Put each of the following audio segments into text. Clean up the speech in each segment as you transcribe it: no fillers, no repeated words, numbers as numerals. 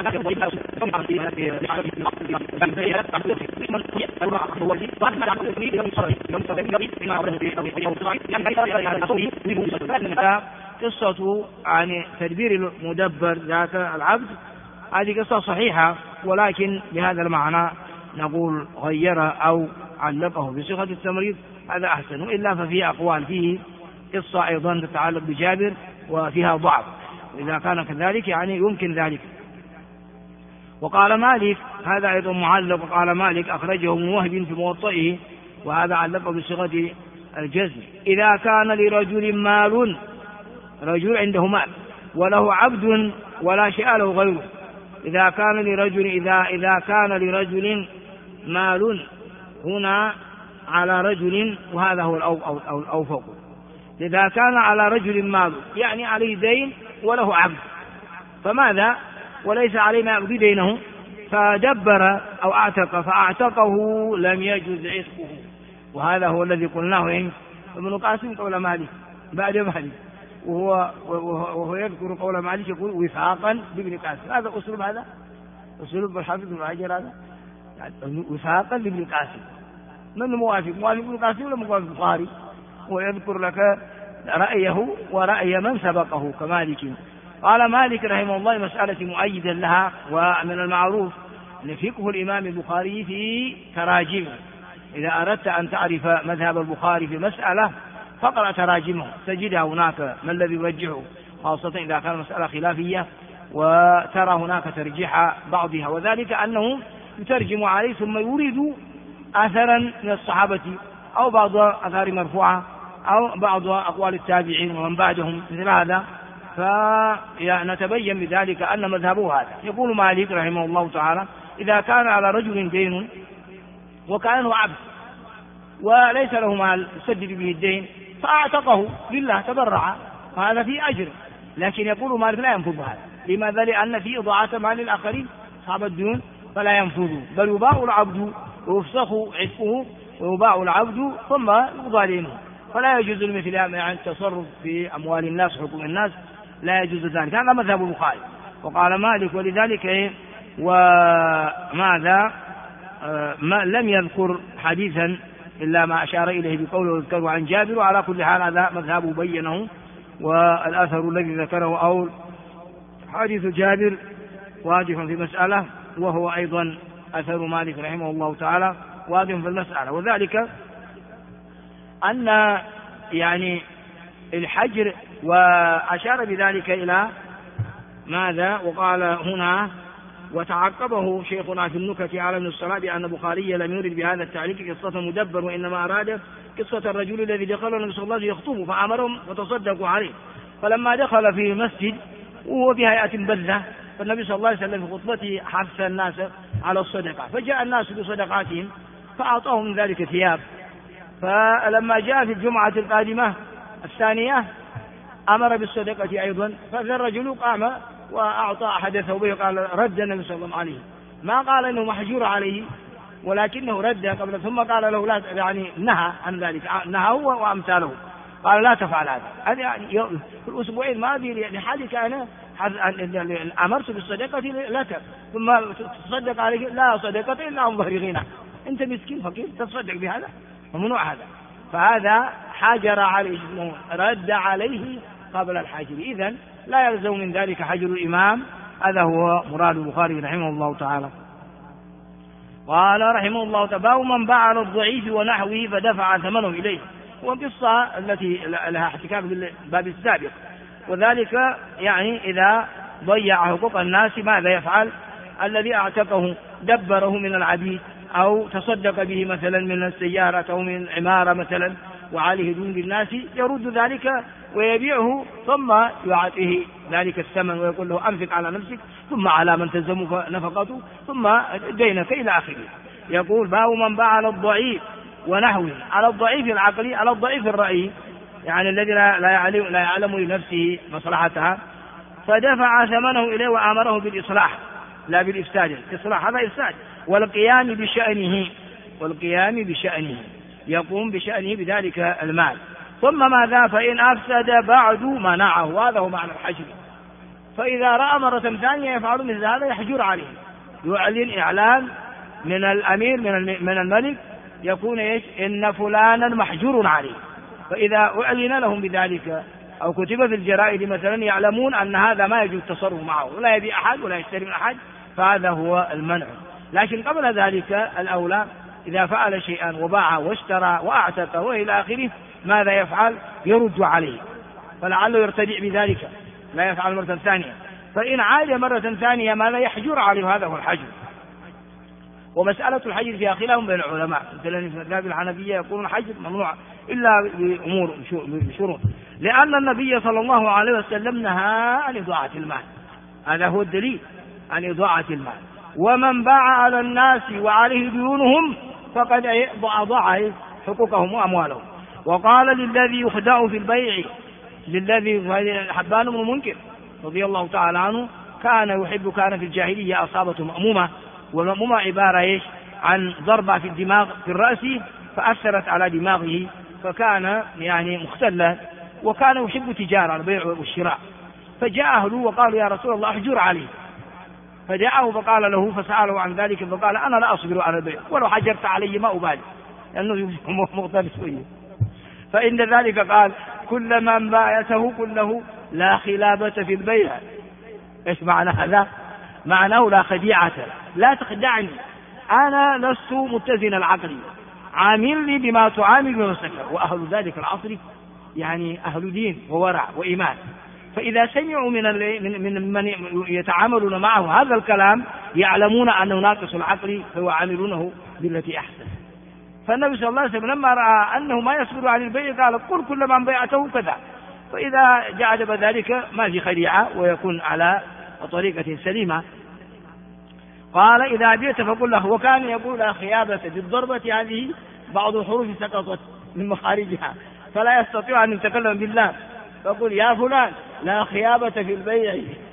قصة عن تدبير المدبر ذات العبد هذه قصة صحيحة، ولكن بهذا المعنى نقول غيرها أو علقه بصيغة التمريض هذا أحسن، إلا ففي أقوال فيه قصة أيضا تتعلق بجابر وفيها ضعف، إذا كان كذلك يعني يمكن ذلك. وقال مالك هذا أيضا معلق، وقال مالك أخرجه ابن وهب في موطئه وهذا علقه بصيغة الجزم: إذا كان لرجل مال، رجل عنده مال وله عبد ولا شيء له غيره، إذا كان لرجل مال هنا على رجل، وهذا هو الأوفق. إذا كان على رجل مال يعني عليه دين وله عبد، فماذا؟ وليس عليه ما يقضي دينه، فدبر أو أعتق فأعتقه لم يجوز عتقه، وهذا هو الذي قلناه ابن قاسم قول مالك بعد مالك، وهو يذكر قول مالك يقول وفاقا بابن قاسم. هذا أسلوب، هذا أسلوب الحافظ بن حجر، هذا يعني وفاقا لابن قاسم. من موافق ابن قاسم ولا موافق البخاري؟ ويذكر لك رأيه ورأي من سبقه كمالك. قال مالك رحمه الله مسألة مؤيدا لها، ومن المعروف أن فقه الإمام البخاري في تراجمه، إذا أردت أن تعرف مذهب البخاري في مسألة فقرأ تراجمه تجدها هناك ما الذي يرجحه، خاصة إذا كان مسألة خلافية وترى هناك ترجيح بعضها، وذلك أنه يترجم عليه ثم يورد أثرا من الصحابة أو بعض أثار مرفوعة أو بعض أقوال التابعين ومن بعدهم مثل هذا، فنتبين بذلك أن مذهبه هذا. يقول مالك رحمه الله تعالى: إذا كان على رجل دين وكأنه عبد وليس له مال يسدد به الدين فأعتقه لله تبرع، فهذا فيه أجر، لكن يقول مالك لا ينفذ هذا. لماذا؟ لأن فيه إضاعة مال الآخرين أصحاب الديون، فلا ينفذ، بل يباع العبد ويفسخ عتقه ويباع العبد ثم يقضى دينه، فلا يجوز مثل يعني التصرف في أموال الناس حقوق الناس، لا يجوز ذلك. هذا مذهب البخاري. وقال مالك: ولذلك وماذا لم يذكر حديثا إلا ما أشار إليه بقوله يذكر عن جابر، وعلى كل حال هذا مذهبه بينه، والأثر الذي ذكره أو حديث جابر واضح في مسألة، وهو أيضا أثر مالك رحمه الله تعالى واضح في المسألة، وذلك أن يعني الحجر، وأشار بذلك إلى ماذا؟ وقال هنا: وتعقبه شيخنا في النكت على ابن الصلاة بأن البخاري لم يرد بهذا التعليق قصة مدبر، وإنما أراد قصة الرجل الذي دخل النبي صلى الله عليه وسلم يخطبه فأمرهم وتصدقوا عليه، فلما دخل في المسجد وهو بهيئة بذة، فالنبي صلى الله عليه وسلم في خطبته حث الناس على الصدقة، فجاء الناس بصدقاتهم فأعطاهم من ذلك ثياب، فلما جاء في الجمعة القادمة الثانية أمر بالصدقة أيضا، فذا الرجل قام وأعطى أحد ثوبه قال رد النبي صلى الله عليه وسلم، ما قال إنه محجور عليه ولكنه رد قبل، ثم قال له لا، يعني نهى عن ذلك، نهى هو وأمثاله، قال لا تفعل هذا يعني في الأسبوعين الماضي لحالك أنا أمرت بالصدقة لك ثم تصدق عليه، لا صدقة إلا عن ظهر غنى، أنت مسكين فقير تصدق بهذا، ممنوع هذا، فهذا حجر عليه، رد عليه قبل الحجر، إذن لا يلزم من ذلك حجر الإمام. هذا هو مراد البخاري رحمه الله تعالى. قال رحمه الله تعالى: من باع على الضعيف ونحوه فدفع ثمنه إليه، والقصة التي لها احتكاك بالباب السابق، وذلك يعني إذا ضيع حقوق الناس ماذا يفعل؟ الذي اعتقه دبره من العبيد أو تصدق به مثلا من السيارة أو من عمارة مثلا وعليه دون للناس، يرد ذلك ويبيعه ثم يعطيه ذلك الثمن ويقول له أنفق على نفسك ثم على من تلزمك نفقته ثم دينك إلى آخره. يقول: باب من باع على الضعيف ونحوه، على الضعيف العقلي، على الضعيف الرأي، يعني الذي لا يعلم لنفسه مصلحتها، فدفع ثمنه إليه وأمره بالإصلاح لا بالإفساد. الإصلاح هذا إفساد، والقيام بشأنه يقوم بشأنه بذلك المال، ثم ماذا؟ فإن أفسد بعد منعه، هذا هو معنى الحجر، فإذا رأى مرة ثانية يفعل مثل هذا يحجر عليه، يعلن إعلان من الأمير من الملك يكون إيش؟ إن فلانا محجور عليه. فإذا أعلن لهم بذلك أو كتب في الجرائد مثلا يعلمون أن هذا ما يجوز التصرف معه، ولا يبيع أحد ولا يشتري من أحد، فهذا هو المنع. لكن قبل ذلك الأولى إذا فعل شيئا وباع واشترى وأعتق وإلى آخره ماذا يفعل؟ يرد عليه، فلعله يرتدع بذلك لا يفعل مرة ثانية. فإن عاد مرة ثانية ماذا؟ يحجر عليه، هذا هو الحجر. ومسألة الحجر فيها خلاف بين العلماء، مثلا في مذهب الحنفية يقولون الحجر ممنوع إلا بأمور بشروط، لأن النبي صلى الله عليه وسلم نهى عن إضاعة المال، هذا هو الدليل عن إضاعة المال. ومن باع على الناس وعليه ديونهم فقد أضاع حقوقهم وأموالهم. وقال للذي يخدع في البيع، للذي حبان بن المنكر رضي الله تعالى عنه كان في الجاهلية أصابته مأمومة، والمأمومة عبارة إيش؟ عن ضربة في الدماغ في الرأس فأثرت على دماغه، فكان يعني مختلا، وكان يحب تجارة البيع والشراء. فجاء أهله وقالوا يا رسول الله احجر عليه، فجاءه فقال له فسأله عن ذلك فقال أنا لا أصبر على البيع، ولو حجرت علي ما أبالي، لأنه مختلف شوية. فإن ذلك قال كل من بايته كله لا خلابة في البيع. إيش معنى هذا؟ معناه لا خديعة، لا تخدعني، أنا لست متزن العقل، عاملني بما تعامل بنفسك. وأهل ذلك العصر يعني أهل دين وورع وإيمان، فإذا سمعوا من يتعاملون معه هذا الكلام يعلمون أنه ناقص العقل، فيعاملونه بالتي أحسن. فالنبي صلى الله عليه وسلم لما رأى أنه ما يصبر عن البيع قال قل كل من بيعته كذا، فإذا جعل ذلك ما في خديعة ويكون على طريقة سليمة. قال إذا بيت فقل له، وكان يقول لا خيابة بالضربة، هذه بعض الحروف سقطت من مخارجها فلا يستطيع أن يتكلم بالله، فقل يا فلان لا خيابة في البيع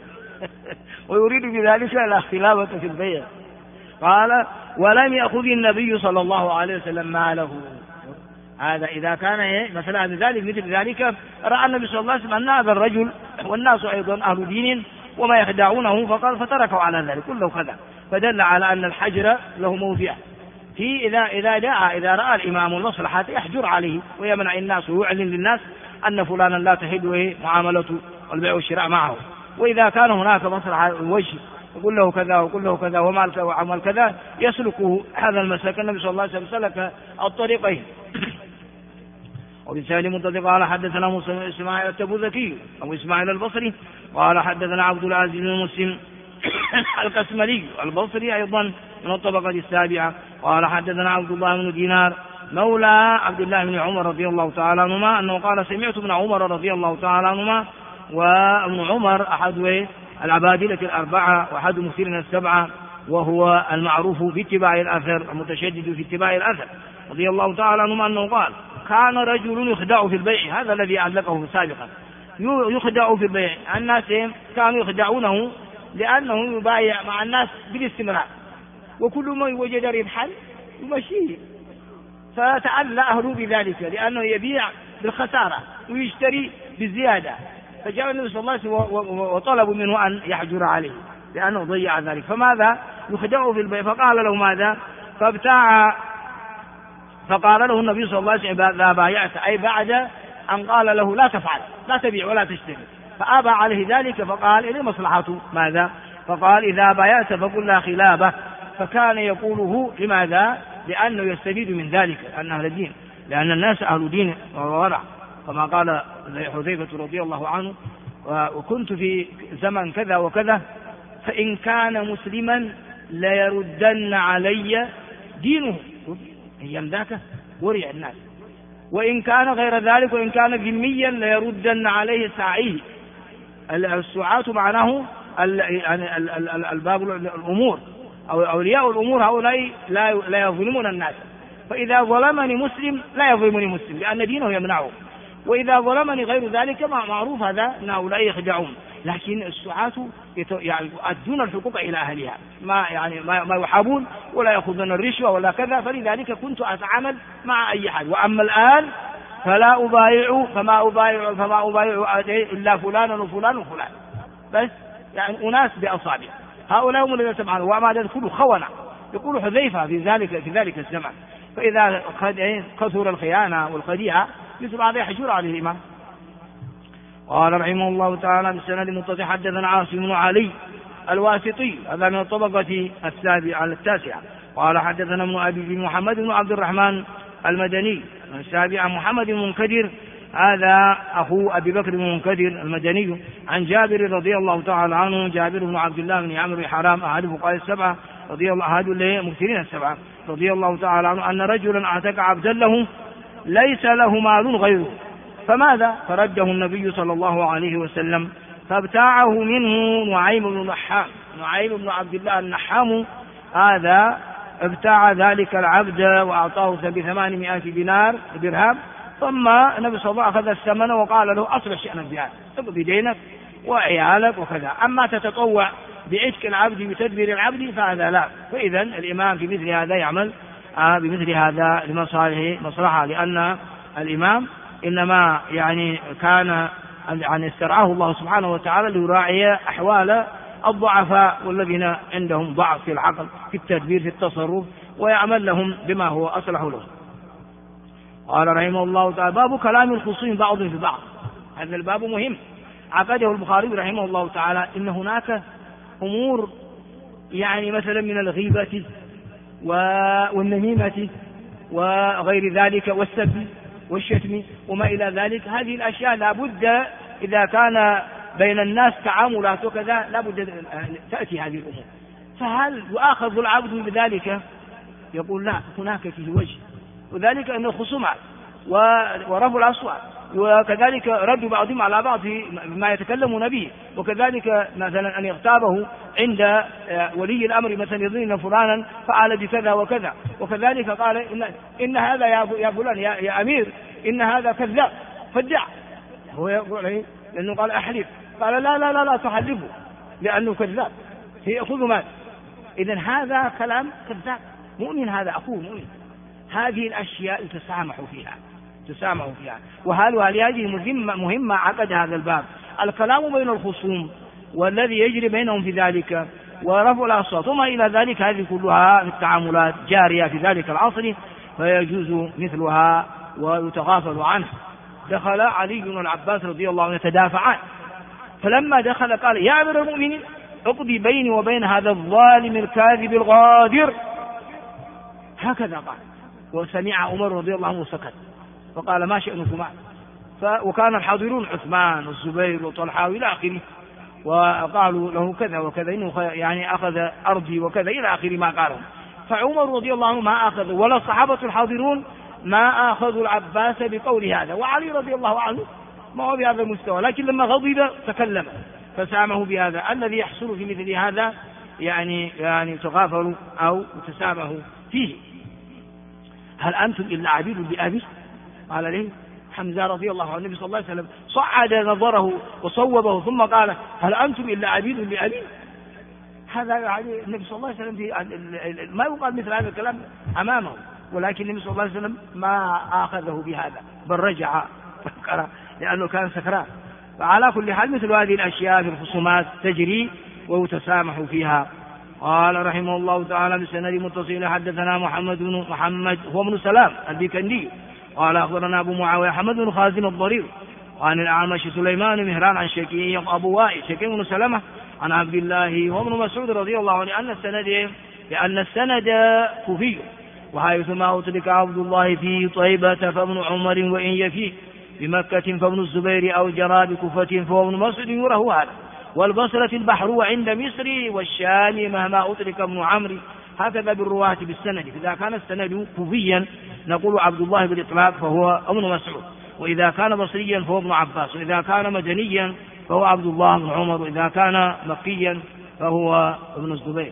ويريد بذلك لا خلابة في البيع. قال ولم يأخذ النبي صلى الله عليه وسلم ماله. هذا إذا كان مثلا ذلك مثل ذلك رأى النبي صلى الله عليه وسلم أن هذا الرجل والناس أيضا أهل دين وما يخدعونه فقال فتركوا على ذلك كله كذا، فدل على أن الحجر له موضع في إذا رأى الإمام المصلحة يحجر عليه ويمنع الناس ويعلن للناس أن فلانا لا تحل معاملته والبيع والشراء معه. وإذا كان هناك مصلحة وجه يقول له كذا ويقول له كذا ومال وعمل كذا يسلكه هذا المسلك. النبي صلى الله عليه وسلم سلك الطريقين. وبسند منتظر قال حدثنا موسى إسماعيل التبوذكي أو إسماعيل البصري قال حدثنا عبد العزيز بن مسلم القسملي البصري أيضا من الطبقة السابعة قال حدثنا عبد الله بن دينار مولى عبد الله بن عمر رضي الله تعالى عنهما أنه قال سمعت ابن عمر رضي الله تعالى عنهما، وابن عمر أحد العبادلة الأربعة وأحد مكثرين السبعة، وهو المعروف باتباع الأثر المتشدد في اتباع الأثر رضي الله تعالى عنهما أنه قال كان رجل يخدع في البيع، هذا الذي أعلقه سابقا، يخدع في البيع. الناس كانوا يخدعونه لأنه يبايع مع الناس بالاستمرار، وكل ما وجد ربحا يمشيه، فتعلى أهله بذلك لأنه يبيع بالخسارة ويشتري بالزيادة. فجاء النبي صلى الله عليه وسلم وطلبوا منه أن يحجر عليه لأنه ضيع ذلك. فماذا؟ يخدعه في البيع. فقال له ماذا؟ فابتاع. فقال له النبي صلى الله عليه وسلم إذا بايعت، أي بعد أن قال له لا تفعل لا تبيع ولا تشتري، فأبى عليه ذلك. فقال إلى مصلحته ماذا؟ فقال إذا بايعت فقل لا خلابة. فكان يقوله لماذا؟ لأنه يستفيد من ذلك أن أهل الدين، لأن الناس أهل دين وورع، كما قال حذيفة رضي الله عنه وكنت في زمن كذا وكذا فإن كان مسلما ليردن علي دينه، أيام ذاك ورع الناس، وإن كان غير ذلك وإن كان ذميا ليردن عليه ساعيه. السعاة معناه الباب الأمور أو أولياء الأمور، هؤلاء لا يظلمون الناس، فإذا ظلمني مسلم لا يظلمني مسلم لأن دينه يمنعه، وإذا ظلمني غير ذلك معروف هذا أن هؤلاء يخدعون. لكن السعاة يؤدون الحقوق إلى أهلها، ما يحابون ولا يأخذون الرشوة ولا كذا. فلذلك كنت أتعامل مع أي حد. وأما الآن فما أبايع إلا فلانا وفلان وفلان بس، يعني أناس بأصابع، هؤلاء هم الذين سمعوا، وما يدخلوا خونة، يقول حذيفة في ذلك الزمن. فإذا كثر الخيانة والخديعة مثل هذا يحجر عليه الإمام. قال رحمه الله تعالى بالسند المتصل حدثنا عاصم بن علي الواسطي، هذا من الطبقة التاسعة. قال حدثنا ابن أبي محمد بن عبد الرحمن المدني السابع، محمد بن منكدر هذا أخو أبي بكر بن منكدر المدني، عن جابر رضي الله تعالى عنه، جابر بن عبد الله بن عمرو بن حرام أحد فقهاء السبعة رضي الله مكثرين السبعة رضي الله تعالى عنه، أن رجلا اعتق عبدا له ليس له مال غيره، فماذا؟ فرده النبي صلى الله عليه وسلم فابتاعه منه نعيم بن عبد الله النحام، هذا ابتاع ذلك العبد وأعطاه ب800 درهم. ثم النبي صلى الله عليه وسلم أخذ الثمن وقال له أصلح شأنك بهذا، اقضي دينك وعيالك وكذا، أما تتطوع بعتق العبد بتدبير العبد فهذا لا. فإذا الإمام في مثل هذا يعمل بمثل هذا لمصلحة، لأن الإمام إنما يعني كان استرعاه الله سبحانه وتعالى ليراعي أحوال الضعفاء والذين عندهم ضعف في العقل في التدبير في التصرف، ويعمل لهم بما هو أصلح لهم. قال رحمه الله تعالى باب كلام الخصوم بعض في بعض. هذا الباب مهم عقده البخاري رحمه الله تعالى، إن هناك أمور يعني مثلا من الغيبة والنميمة وغير ذلك والسب والشتم وما إلى ذلك، هذه الأشياء لابد إذا كان بين الناس تعاملات وكذا لابد تأتي هذه الأمور. فهل يؤاخذ العبد بذلك؟ يقول لا، هناك فيه وجه، وذلك أن الخصومات ورفع الأصوات، وكذلك رد بعضهم على بعض ما يتكلمون به، وكذلك مثلا أن يغتابه عند ولي الأمر، مثلا يظن فلانا فعل بكذا وكذا، وكذلك قال إن هذا يا فلان يا أمير إن هذا كذاب فدع، هو يقول لأنه قال أحلف، قال لا تحلفه لأنه كذاب يأخذ مال. إذن هذا كلام كذاب، مؤمن هذا أخوه مؤمن. هذه الأشياء تسامحوا فيها. وهل هذه مهمة عقد هذا الباب، الكلام بين الخصوم والذي يجري بينهم في ذلك ورفع الأصوات وما إلى ذلك، هذه كلها في التعاملات جارية في ذلك العصر، فيجوز مثلها ويتغافل عنها. دخل علي بن العباس رضي الله عنه يتدافعان، فلما دخل قال يا أمير المؤمنين اقضي بيني وبين هذا الظالم الكاذب الغادر، هكذا قال. وسمع عمر رضي الله عنه سكت، فقال ما شأنكما؟ وكان الحاضرون عثمان والزبير وطلحة إلى آخره، وقالوا له كذا وكذا إنه يعني أخذ أرضي وكذا إلى آخر ما قالوا. فعمر رضي الله عنه ما أخذ، ولا الصحابة الحاضرون ما أخذوا العباس بقول هذا، وعلي رضي الله عنه ما هو بهذا المستوى، لكن لما غضب تكلم فسامه بهذا. الذي يحصل في مثل هذا يعني تغافلوا أو تسامحوا فيه. هل أنتم إلا عبيد لأبي؟ قال ليه حمزة رضي الله عنه، النبي صلى الله عليه وسلم صعد نظره وصوبه ثم قال هل أنتم إلا عبيد لأبي؟ هذا يعني النبي صلى الله عليه وسلم ما يقال مثل هذا الكلام أمامه، ولكن النبي صلى الله عليه وسلم ما أخذه بهذا، بل رجع لأنه كان سكران. فعلى كل حال مثل هذه الأشياء في الخصومات تجري ويتسامح فيها. قال رحمه الله تعالى بسند متصل حدثنا محمد هو ابن سلام البيكندي قال أخبرنا أبو معاوية حمد بن خازم الضرير عن الأعمش سليمان مهران عن شكي أبو وائل شكي بن سلمة عن عبد الله وابن مسعود رضي الله عنه لأن السند كوفي، وحيثما أطلق عبد الله في طيبة فابن عمر، وإن يفي بمكة فابن الزبير، أو جرى بكوفة فهو ابن مسعود يره هذا. والبصرة البحر وعند مصر والشام مهما أطلق ابن عمرو، هكذا بالرواة بالسند. إذا كان السند كوفيا نقول عبد الله بالإطلاق فهو ابن مسعود، وإذا كان بصريا فهو ابن عباس، وإذا كان مدنيا فهو عبد الله بن عمر، وإذا كان مكيا فهو ابن الزبير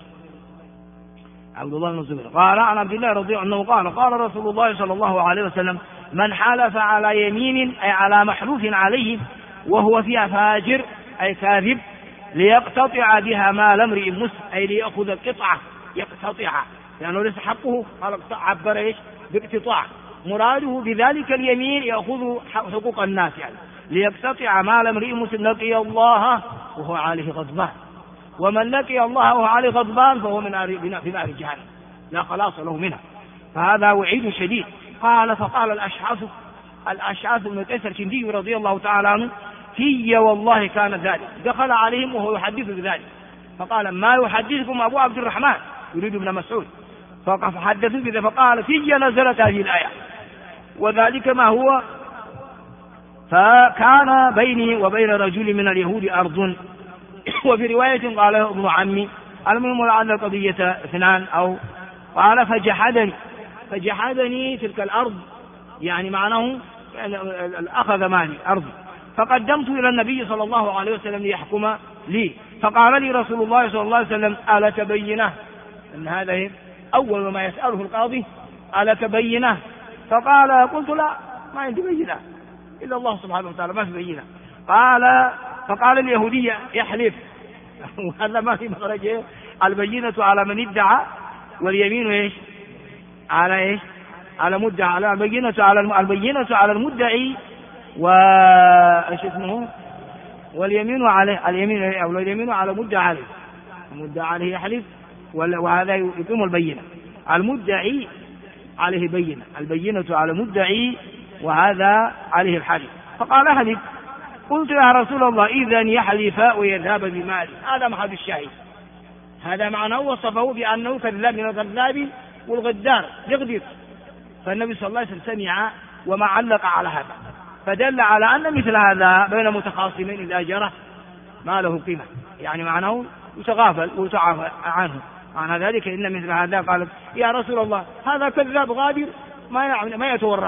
عبد الله بن الزبير. قال عن عبد الله رضي الله عنه قال رسول الله صلى الله عليه وسلم من حلف على يمين أي على محلوف عليه وهو فيها فاجر أي كاذب ليقتطع بها مال امرئ مسلم، أي ليأخذ قطعة يقتطع لأنه ليس حقه، عبر ايش باقتطاع، مراده بذلك اليمين يأخذ حقوق الناس، يعني ليقتطع مال امرئ مسلم لقي الله وهو عليه غضبان، ومن لقي الله وهو عليه غضبان فهو في نار جهنم لا خلاص له منها. فهذا وعيد شديد. فقال الأشعث بن قيس الكندي رضي الله تعالى عنه في والله كان ذلك. دخل عليهم وهو يحدث بذلك فقال ما يحدثكم أبو عبد الرحمن يريد ابن مسعود فحدثوا بذلك فقال في نزلت هذه الآية وذلك ما هو فكان بيني وبين رجل من اليهود أرض وفي رواية قال ابن عمي المهم لعل القضية اثنان أو قال فجحدني تلك الأرض يعني معناه أخذ مالي أرضي فقدمت إلى النبي صلى الله عليه وسلم ليحكم لي فقال لي رسول الله صلى الله عليه وسلم ألك بينة أن هذا أول ما يسأله القاضي ألك بينة فقال قلت لا ما عندي بينة إلا الله سبحانه وتعالى ما في بينة فقال اليهودي يحلف وهذا ما في مخرج البينة على من ادعى واليمين ايش على ايش على مدعى على البينة على المدعي وايش اسمه واليمين عليه اليمين على مدعى عليه المدعى عليه يحلف وهذا يقيم البينة المدعي عليه بينة البينة على مدعي وهذا عليه الحلف فقال حلف قلت يا رسول الله إذن يحلف ويذهب بمالي هذا محل الشاهد هذا معناه وصفه بأنه كذاب من الكذاب والغدار يغدر فالنبي صلى الله عليه وسلم سمع وما علق على هذا فدل على أن مثل هذا بين متخاصمين إذا جرى ما له قيمة يعني معناه يتغافل ويتعافى عنه معنى ذلك إن مثل هذا قال يا رسول الله هذا كذاب غادر ما يتورع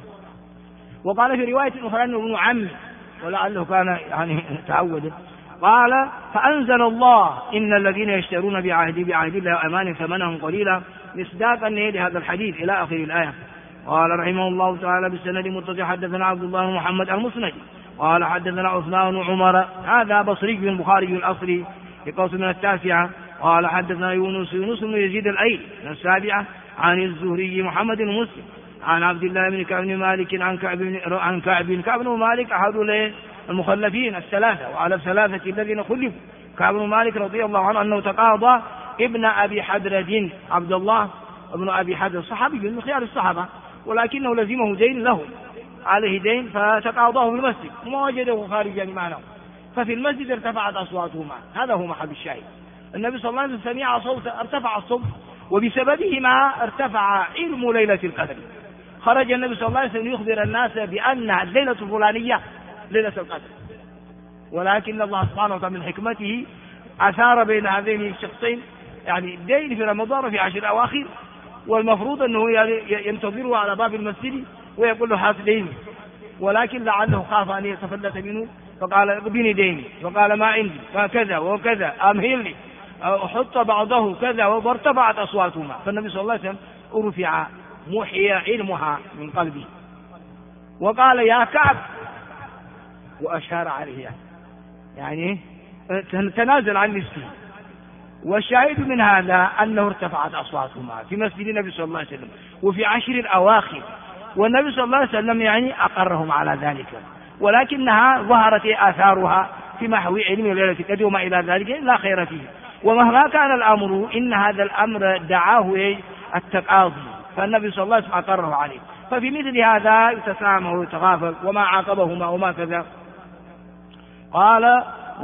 وقال في رواية أخرى أنه ابن عم ولعله كان يعني تعود قال فأنزل الله إن الذين يشترون بعهد الله أمان ثمنهم قليلا مصداقا لهذا الحديث إلى آخر الآية. قال رحمه الله تعالى بالسند متصل حدثنا عبد الله بن محمد المسندي قال حدثنا عثمان بن عمر هذا بصري بن البخاري الأصلي يقص من 9 قال حدثنا يونس بن يزيد الأيلي من 7 عن الزهري محمد بن مسلم عن عبد الله بن كعب بن مالك عن كعب بن مالك أحد المخلفين الثلاثة وعلى الثلاثة الذين خلفوا كعب بن مالك رضي الله عنه أنه تقاضى ابن أبي حدرد عبد الله ابن أبي حدرد صحابي من خيار الصحابة ولكنه لزمه دين له عليه دين فتقاضاه في المسجد وما وجده خارجا معه ففي المسجد ارتفعت أصواتهما هذا هو محل الشاهد النبي صلى الله عليه وسلم سمع صوتا ارتفع الصوت وبسببهما ارتفع علم ليلة القدر خرج النبي صلى الله عليه وسلم يخبر الناس بأنها الليلة الفلانية ليلة القدر ولكن الله سبحانه وتعالى من حكمته أثار بين هذين الشخصين يعني الدين في رمضان وفي 10 الأواخر والمفروض أنه ينتظره على باب المسجد ويقول له هات ديني ولكن لعله خاف أن يتفلت منه فقال اقبني ديني فقال ما عندي فكذا وكذا أمهلني أحط بعضه كذا وارتفعت أصواتهما فالنبي صلى الله عليه وسلم رفع محي علمها من قلبه وقال يا كعب وأشار عليه يعني تنازل عن نفسه والشاهد من هذا أنه ارتفعت أصواتهما في مسجد النبي صلى الله عليه وسلم وفي 10 الأواخر والنبي صلى الله عليه وسلم يعني أقرهم على ذلك ولكنها ظهرت آثارها في محو علم ليلة القدر وما إلى ذلك لا خير فيه ومهما كان الأمر إن هذا الأمر دعاه التقاضي فالنبي صلى الله عليه وسلم أقره عليه ففي مثل هذا يتسامح ويتغافل وما عاقبهما وما كذا قال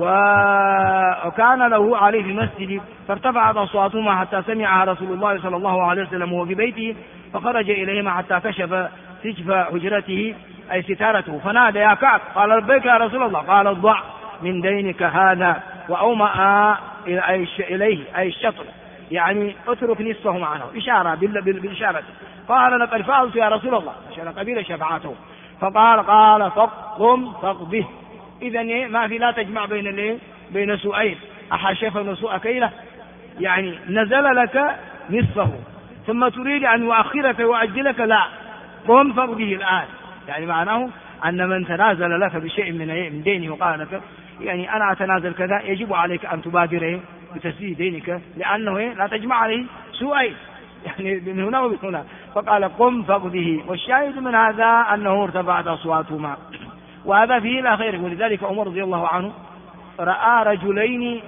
وكان له عليه في المسجد فارتفعت أصواتهما حتى سمعها رسول الله صلى الله عليه وسلم وهو في بيته فخرج إليهما حتى كشف سجف حجرته أي ستارته فنادى يا كعب قال لبيك يا رسول الله قال ضع من دينك هذا وأومأ إليه أي الشطر يعني اترك نصفه معه إشارة بالإشارة قال لقد فعلت يا رسول الله عشان قبيل شفاعته قال فقم فقضه إذن ما في لا تجمع بين سوءين أحشف وسوء كيله يعني نزل لك نصفه ثم تريد أن يؤخرك ويؤجلك لا قم فقضه الآن يعني معناه أن من تنازل لك بشيء من دينه وقال لك يعني أنا أتنازل كذا يجب عليك أن تبادر بتسديد دينك لأنه لا تجمع عليه سوءين يعني من هنا ومن هنا فقال قم فقضه والشاهد من هذا أنه ارتفعت أصواتهما وهذا فيه لا خير ولذلك عمر رضي الله عنه رأى رجلين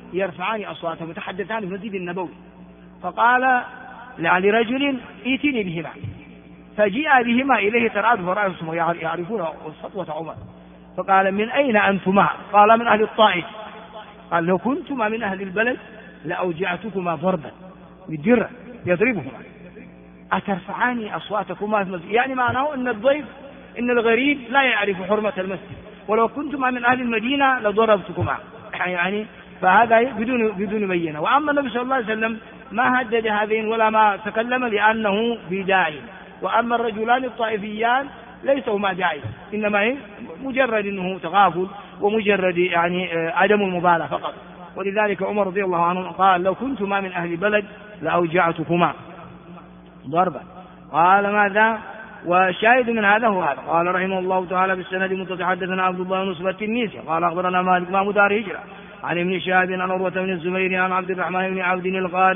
يرفعان أصواتهم يتحدثان في المسجد النبوي، فقال لرجل ائتني بهما، فجيء بهما إليه ترعد فرأسهم يعرفون سطوة عمر، فقال من أين أنتما؟ قال من أهل الطائف. قال لو كنتما من أهل البلد لأوجعتكما ضربا بالدرع يضربهما، أترفعان أصواتكما في المسجد؟ يعني معناه أن الضيف إن الغريب لا يعرف حرمة المسجد، ولو كنتما من أهل المدينة لضربتكما، يعني فهذا بدون بينة. وأما النبي صلى الله عليه وسلم ما هدد هذين ولا ما تكلم لأنه بداعي، وأما الرجلان الطائفيان ليس هما داعي، إنما مجرد أنه تغافل ومجرد يعني عدم المبالاة فقط. ولذلك عمر رضي الله عنه قال لو كنتما من أهل بلد لأوجعتكما ضربا. قال ماذا؟ وشاهد من هذا هو هذا. قال رحمه الله تعالى بالسند متحدثنا عبد الله بن نصبة التنيسي قال أخبرنا مالك إمام دار هجرة عن ابن شهاب عن عروة بن الزبير عن عبد الرحمن بن عبد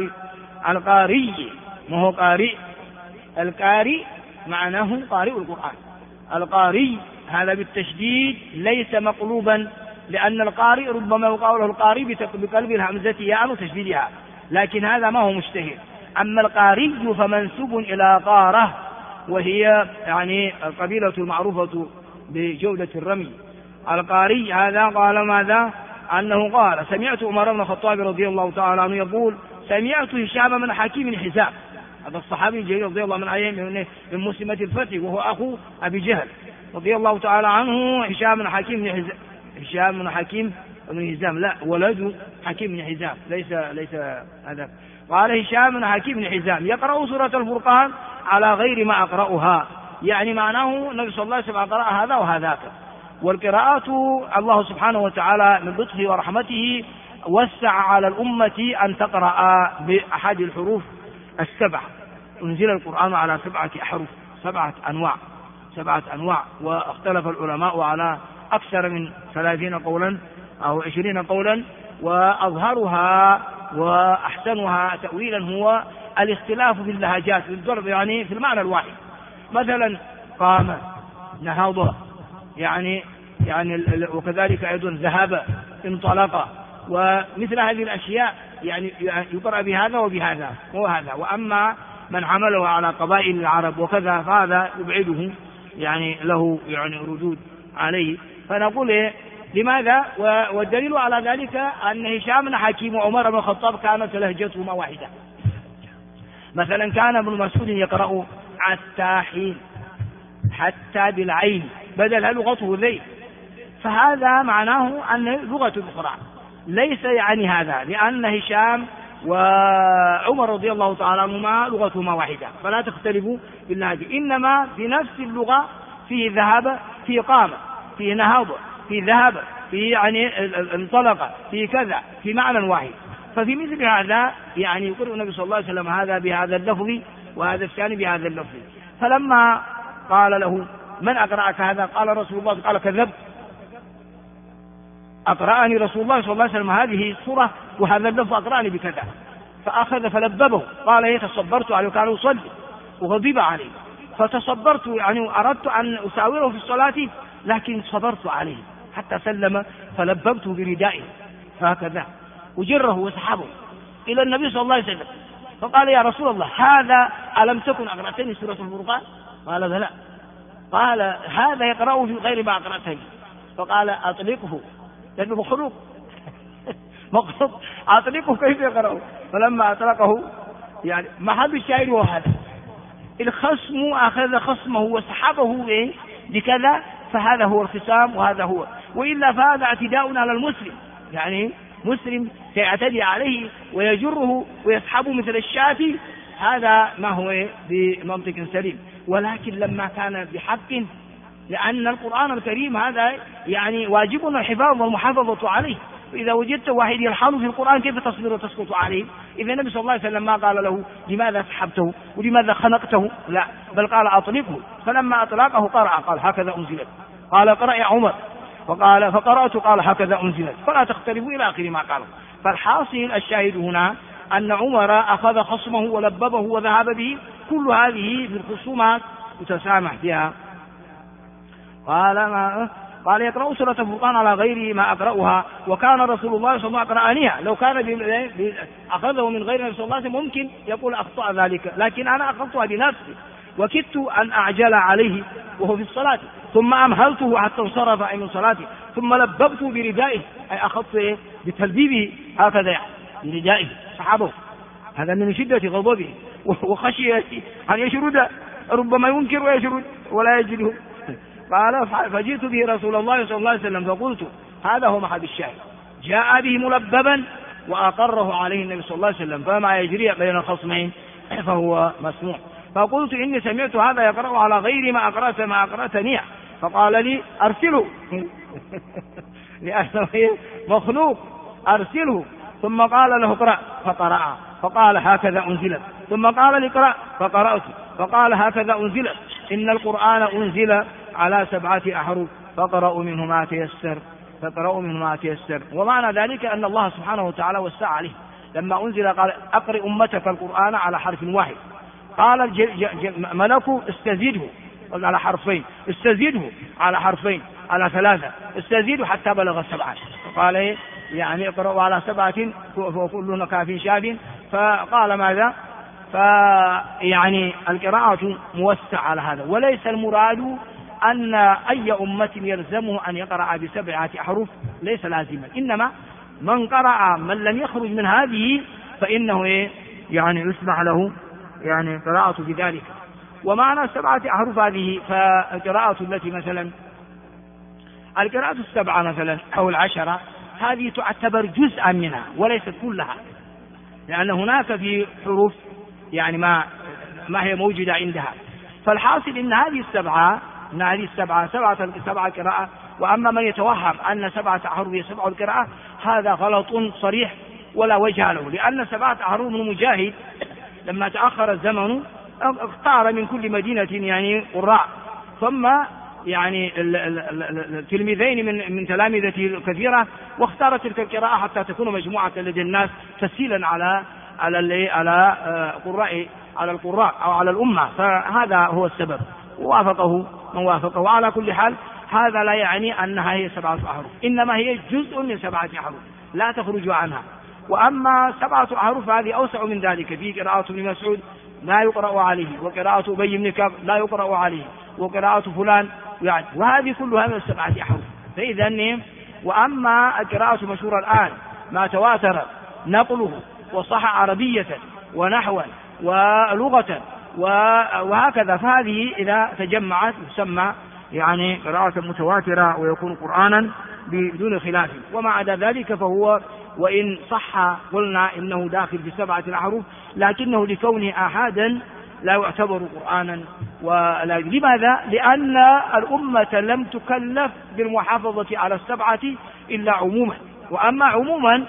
القاري، ما هو قارئ، القارئ معناه قارئ القرآن، القاري هذا بالتشديد ليس مقلوبا، لأن القارئ ربما يقال له القاري بقلب الهمزة ياء وتشديدها، لكن هذا ما هو مشتهر. أما القاري فمنسوب إلى قارة، وهي يعني القبيلة المعروفة بجودة الرمي. القاري هذا قال ماذا؟ أنه قال سمعت عمر بن الخطاب رضي الله تعالى عنه يقول سمعت هشام بن حكيم بن حزام، هذا الصحابي الجليل رضي الله من مسلمة الفتح وهو أخو أبي جهل رضي الله تعالى عنه. هشام بن حكيم بن حزام لا ولد حكيم بن حزام ليس هذا. قال هشام بن حكيم بن حزام يقرأ سورة الفرقان على غير ما أقرأها، يعني معناه النبي صلى الله عليه وسلم قرأ هذا وهذاك. والقراءات الله سبحانه وتعالى من لطفه ورحمته وسع على الأمة أن تقرأ بأحد الحروف السبع. أنزل القرآن على 7 أحرف، 7 أنواع، واختلف العلماء على أكثر من 30 قولا أو 20 قولا، وأظهرها وأحسنها تأويلا هو الاختلاف في اللهجات بالضرب، يعني في المعنى الواحد. مثلا قام، نهض، يعني وكذلك أيضا ذهب، انطلق، ومثل هذه الأشياء يعني يقرأ بهذا وبهذا وهذا. وأما من عمله على قبائل العرب وكذا فهذا يبعده، يعني له يعني ردود عليه. فنقول لماذا؟ والدليل على ذلك أن هشام بن حكيم وعمر بن الخطاب كانت لهجتهما واحدة. مثلا كان ابن مسعود يقرأ التاحين حتى بالعين بدل لغته ذي، فهذا معناه أن لغة أخرى، ليس يعني هذا، لأن هشام وعمر رضي الله تعالى عنهما لغتهما واحدة فلا تختلفوا باللهجة، إنما في نفس اللغة فيه ذهب، فيه قام، فيه نهض، فيه ذهب، فيه يعني انطلق، فيه كذا، في معنى واحد. ففي مثل هذا يعني يقول النبي صلى الله عليه وسلم هذا بهذا اللفظ وهذا الثاني بهذا اللفظ. فلما قال له من أقرأك هذا؟ قال رسول الله، قال كذبت، أقرأني رسول الله صلى الله عليه وسلم هذه السورة وهذا اللفظ أقرأني بكذا. فأخذ فلببه، قال تصبرت عليه، كان يصلي وغضب عليه، فتصبرت يعني أردت أن أساوره في الصلاة لكن صبرت عليه حتى سلم، فلببته بردائه فهكذا وجره وسحبه إلى النبي صلى الله عليه وسلم، فقال يا رسول الله هذا ألم تكن أقرأتني سورة الفرقان؟ قال لا. قال هذا يقرأه في غير ما أقرأتني، فقال أطلقه لأنه مخلوق مقصود، أطلقه كيف يقرأه؟ فلما أطلقه يعني محل الشاعر هو هذا، الخصم أخذ خصمه وسحبه بكذا، فهذا هو الخصام وهذا هو، وإلا فهذا اعتداء على المسلم، يعني مسلم سيعتدي عليه ويجره ويسحبه مثل الشاة، هذا ما هو بمنطق سليم. ولكن لما كان بحق، لأن القرآن الكريم هذا يعني واجبنا الحفاظ والمحافظة عليه، وإذا وجدت واحد يلحن في القرآن كيف تصبر وتسكت عليه؟ إذا النبي صلى الله عليه وسلم ما قال له لماذا سحبته ولماذا خنقته، لا، بل قال أطلقه. فلما أطلقه قال هكذا أنزلت، قال اقرأ يا عمر، فقرأت قال هكذا أنزلت، فلا تختلفوا إلى آخر ما قال. فالحاصل الشاهد هنا أن عمر أخذ خصمه ولببه وذهب به، كل هذه من الخصومات يتسامح بها. قال قال يقرأ سورة الفرقان على غير ما أقرأها، وكان رسول الله صلى الله عليه وسلم أقرأنيها، لو كان أخذه من غير النبي صلى الله عليه وسلم ممكن يقول أخطأ ذلك، لكن أنا أخذتها بنفسي وكدت أن أعجل عليه وهو في الصلاة، ثم أمهلته حتى انصرف أي من صلاته، ثم لببته بردائه أي أخذت بتلبيبه هكذا بردائه صحابه، هذا من شدة غضبه وخشية أن يشرد، ربما ينكر ويشرد ولا يجده. قال فجئت به رسول الله صلى الله عليه وسلم فقلت هذا هو محل الشاهد، جاء به ملببا وأقره عليه النبي صلى الله عليه وسلم، فما يجري بين الخصمين فهو مسموع. فقلت إني سمعت هذا يقرأ على غير ما أقرأتني، فقال لي أرسله لأنه مخلوق أرسله، ثم قال له اقرأ فقرأ، فقال هكذا أنزلت، ثم قال لي اقرأ فقرأت، فقال هكذا أنزلت، إن القرآن أنزل على 7 أحرف فقرأوا منه ما تيسر. ومعنى ذلك أن الله سبحانه وتعالى وسع عليه لما أنزل قال أقرئ أمتك القرآن على حرف واحد، قال ملك استزيده على حرفين، استزيده على حرفين، على 3، استزيده حتى بلغ 7. قال يعني اقرأوا على 7 وكلنا كاف شاف. فقال ماذا؟ فيعني القراءة موسع على هذا، وليس المراد أن أي أمة يلزمه أن يقرأ ب7 أحرف، ليس لازما، إنما من قرأ من لم يخرج من هذه فإنه يعني يسمح له يعني قراءة بذلك. ومعنى 7 أحرف هذه فالقراءة التي مثلا القراءة 7 مثلا أو 10 هذه تعتبر جزءا منها وليست كلها، لأن هناك في حروف يعني ما هي موجودة عندها. فالحاصل إن هذه سبعة قراءة. وأما من يتوهم أن 7 أحرف هي 7 القراءة هذا غلط صريح ولا وجه له، لأن 7 أحرف من مجاهد لما تأخر الزمن اختار من كل مدينة يعني قراء، ثم يعني التلميذين من تلامذة كثيرة، واختار تلك القراءة حتى تكون مجموعة لدى الناس تسهيلا على القراء أو على الأمة. فهذا هو السبب، ووافقه من وافقه. وعلى كل حال هذا لا يعني أنها هي 7 أحرف، إنما هي جزء من 7 أحرف لا تخرج عنها. وأما 7 أحرف هذه أوسع من ذلك، في قراءة ابن مسعود لا يقرأ عليه، وقراءة أبي بن كعب لا يقرأ عليه، وقراءة فلان يعني، وهذه كلها من 7 أحرف. فإذا وأما القراءة المشهورة الآن ما تواتر نقله وصح عربية ونحوا ولغة وهكذا، فهذه إذا تجمعت تسمى يعني قراءة متواترة ويكون قرآنا بدون خلاف. وما عدا ذلك فهو وإن صح قلنا إنه داخل في 7 أحرف، لكنه لكونه آحادا لا يعتبر قرآنا. لماذا؟ لأن الأمة لم تكلف بالمحافظة على 7 إلا عموما، وأما عموما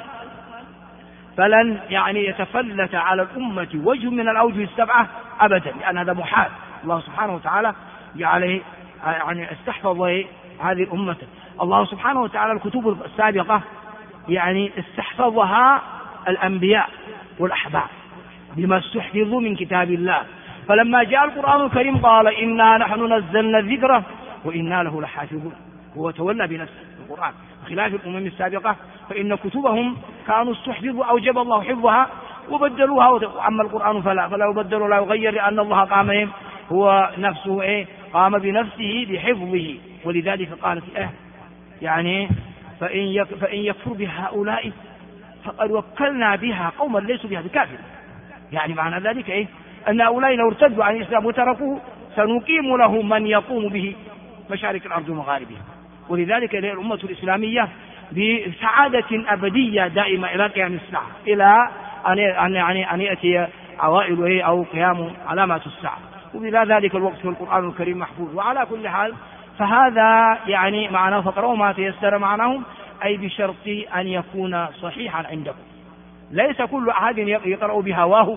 فلن يعني يتفلت على الأمة وجه من الأوجه 7 أبدا، لأن هذا محال. الله سبحانه وتعالى يعني استحفظ هذه الأمة. الله سبحانه وتعالى الكتب السابقة يعني استحفظها الأنبياء والأحبار بما استحفظوا من كتاب الله، فلما جاء القرآن الكريم قال إنا نحن نزلنا الذكر وإنا له لحافظون، هو تولى بنفسه القرآن، بخلاف الأمم السابقة فإن كتبهم كانوا استحفظوا أوجب الله حفظها وبدلوها، وأما القرآن فلا يبدل ولا يغير، لأن الله قام هو نفسه قام بنفسه بحفظه. ولذلك قالت يعني فإن يكفر بها هؤلاء فقد وكلنا بها قوما ليسوا بها بكافر، يعني معنى ذلك أن هؤلاء لو ارتدوا عن الإسلام وتركوه سنقيم له من يقوم به مشارق الأرض ومغاربها. ولذلك الأمة الإسلامية بسعادة أبدية دائمة إلى قيام الساعة، إلى أن يأتي عوائل أو قيام علامات الساعة، وبلا ذلك الوقت في القرآن الكريم محفوظ. وعلى كل حال فهذا يعني معناه فقرأوا ما تيسر معناهم، أي بشرط أن يكون صحيحا عندكم، ليس كل أحد يقرأ بهواه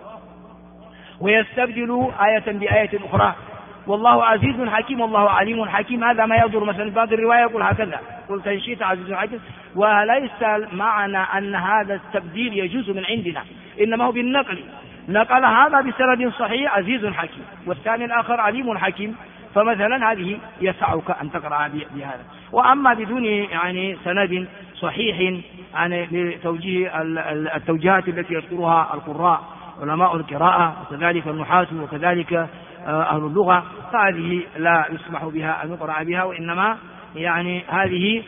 ويستبدل آية بآية أخرى. والله عزيز حكيم، والله عليم حكيم، هذا ما يدور مثلا بعض الرواية يقول هكذا، قلت إن شئت عزيز حكيم، وليس معنى أن هذا التبديل يجوز من عندنا، إنما هو بالنقل، نقل هذا بسند صحيح عزيز حكيم، والثاني الآخر عليم حكيم، فمثلا هذه يسعك أن تقرأ بهذا. وأما بدون يعني سند صحيح يعني لتوجيه التوجيهات التي يذكرها القراء علماء القراءة وكذلك النحاة وكذلك أهل اللغة، فهذه لا يسمح بها أن يقرأ بها، وإنما يعني هذه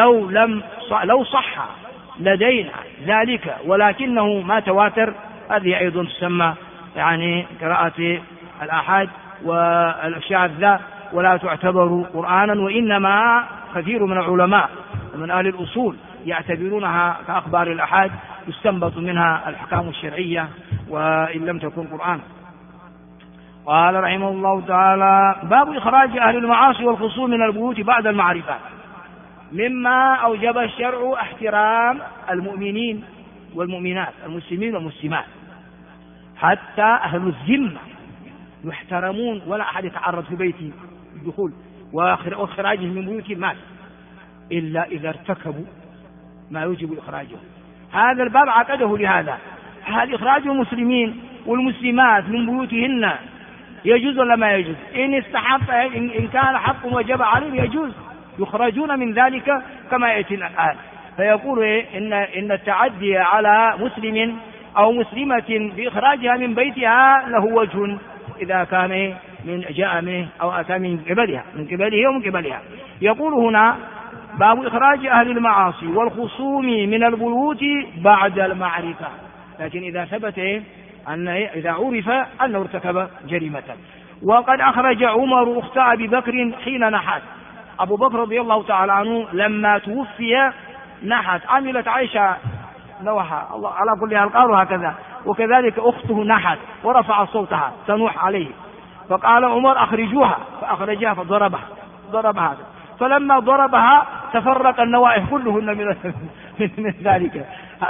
لو صح لدينا ذلك ولكنه ما تواتر، هذه أيضا تسمى يعني قراءة الآحاد والشاذة ولا تعتبر قرآنا، وإنما كثير من العلماء ومن أهل الأصول يعتبرونها كأخبار الآحاد يستنبط منها الأحكام الشرعية وإن لم تكن قرآن. قال رحمه الله تعالى: باب إخراج أهل المعاصي والخصوم من البيوت بعد المعرفة. مما أوجب الشرع احترام المؤمنين والمؤمنات المسلمين والمسلمات، حتى أهل الذمة يحترمون ولا أحد يتعرض في بيتي الدخول وإخراجهم من بيوتهم مات إلا إذا ارتكبوا ما يوجب إخراجهم. هذا الباب عقده لهذا. هل إخراج المسلمين والمسلمات من بيوتهن يجوز ولا ما يجوز؟ إن كان حق وجب عليهم يجوز، يخرجون من ذلك كما يأتي الآن. فيقول إن التعدي على مسلم أو مسلمة بإخراجها من بيتها له وجه إذا كان من جاء منه أو أتى من قبله ومن قبلها. يقول هنا: باب إخراج أهل المعاصي والخصوم من البيوت بعد المعرفة، لكن إذا ثبت إذا عرف أنه ارتكب جريمة. وقد أخرج عمر أخت أبي بكر حين نحت. أبو بكر رضي الله تعالى عنه لما توفي نحت، عملت عائشة نوحة الله على كل حال قالوا هكذا، وكذلك أخته نحت ورفع صوتها تنوح عليه، فقال عمر: أخرجوها، فأخرجها فضربها فلما ضربها تفرق النوائح كلهن من ذلك.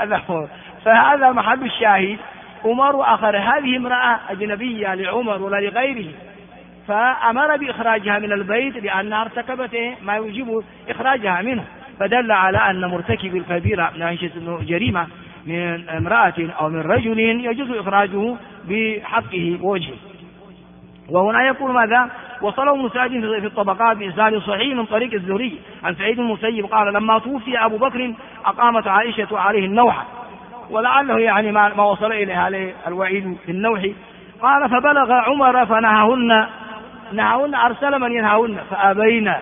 فهذا محل الشاهد. عمر أخر هذه امرأة أجنبية لعمر ولا لغيره، فأمر بإخراجها من البيت لأنها ارتكبت ما يوجب إخراجها منه، فدل على أن مرتكب الكبيرة من جريمة من امرأة أو من رجل يجوز إخراجه بحقه ووجهه. وهنا يقول ماذا؟ وصله مساعد في الطبقات بإسناد صحيح من طريق الزهري عن سعيد بن المسيب قال: لما توفي أبو بكر أقامت عائشة عليه النوح، ولعله يعني ما وصل إليها الوعيد في النوح. قال: فبلغ عمر فنهاهن أرسل من ينهاهن فأبين،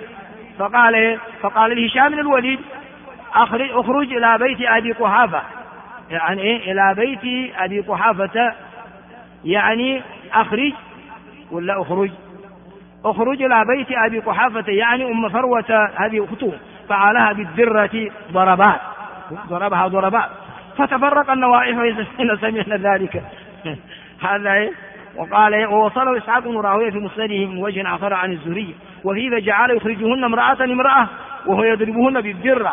فقال لهشام بن الوليد: اخرج إلى بيت أبي قحافة، يعني إلى بيت أبي قحافة، يعني أخرج ولا أخرج إلى بيت أبي قحافة، يعني أم فروة هذه أخته، فعلها بالدرة ضربها ضربات فتفرق النوائح حين سمعنا ذلك. هذا وقال: ووصله إسحاق بن راهويه في مسنده من وجه آخر عن الزهري، وفيه جعل يخرجهن امرأة وهو يضربهن بالدرة.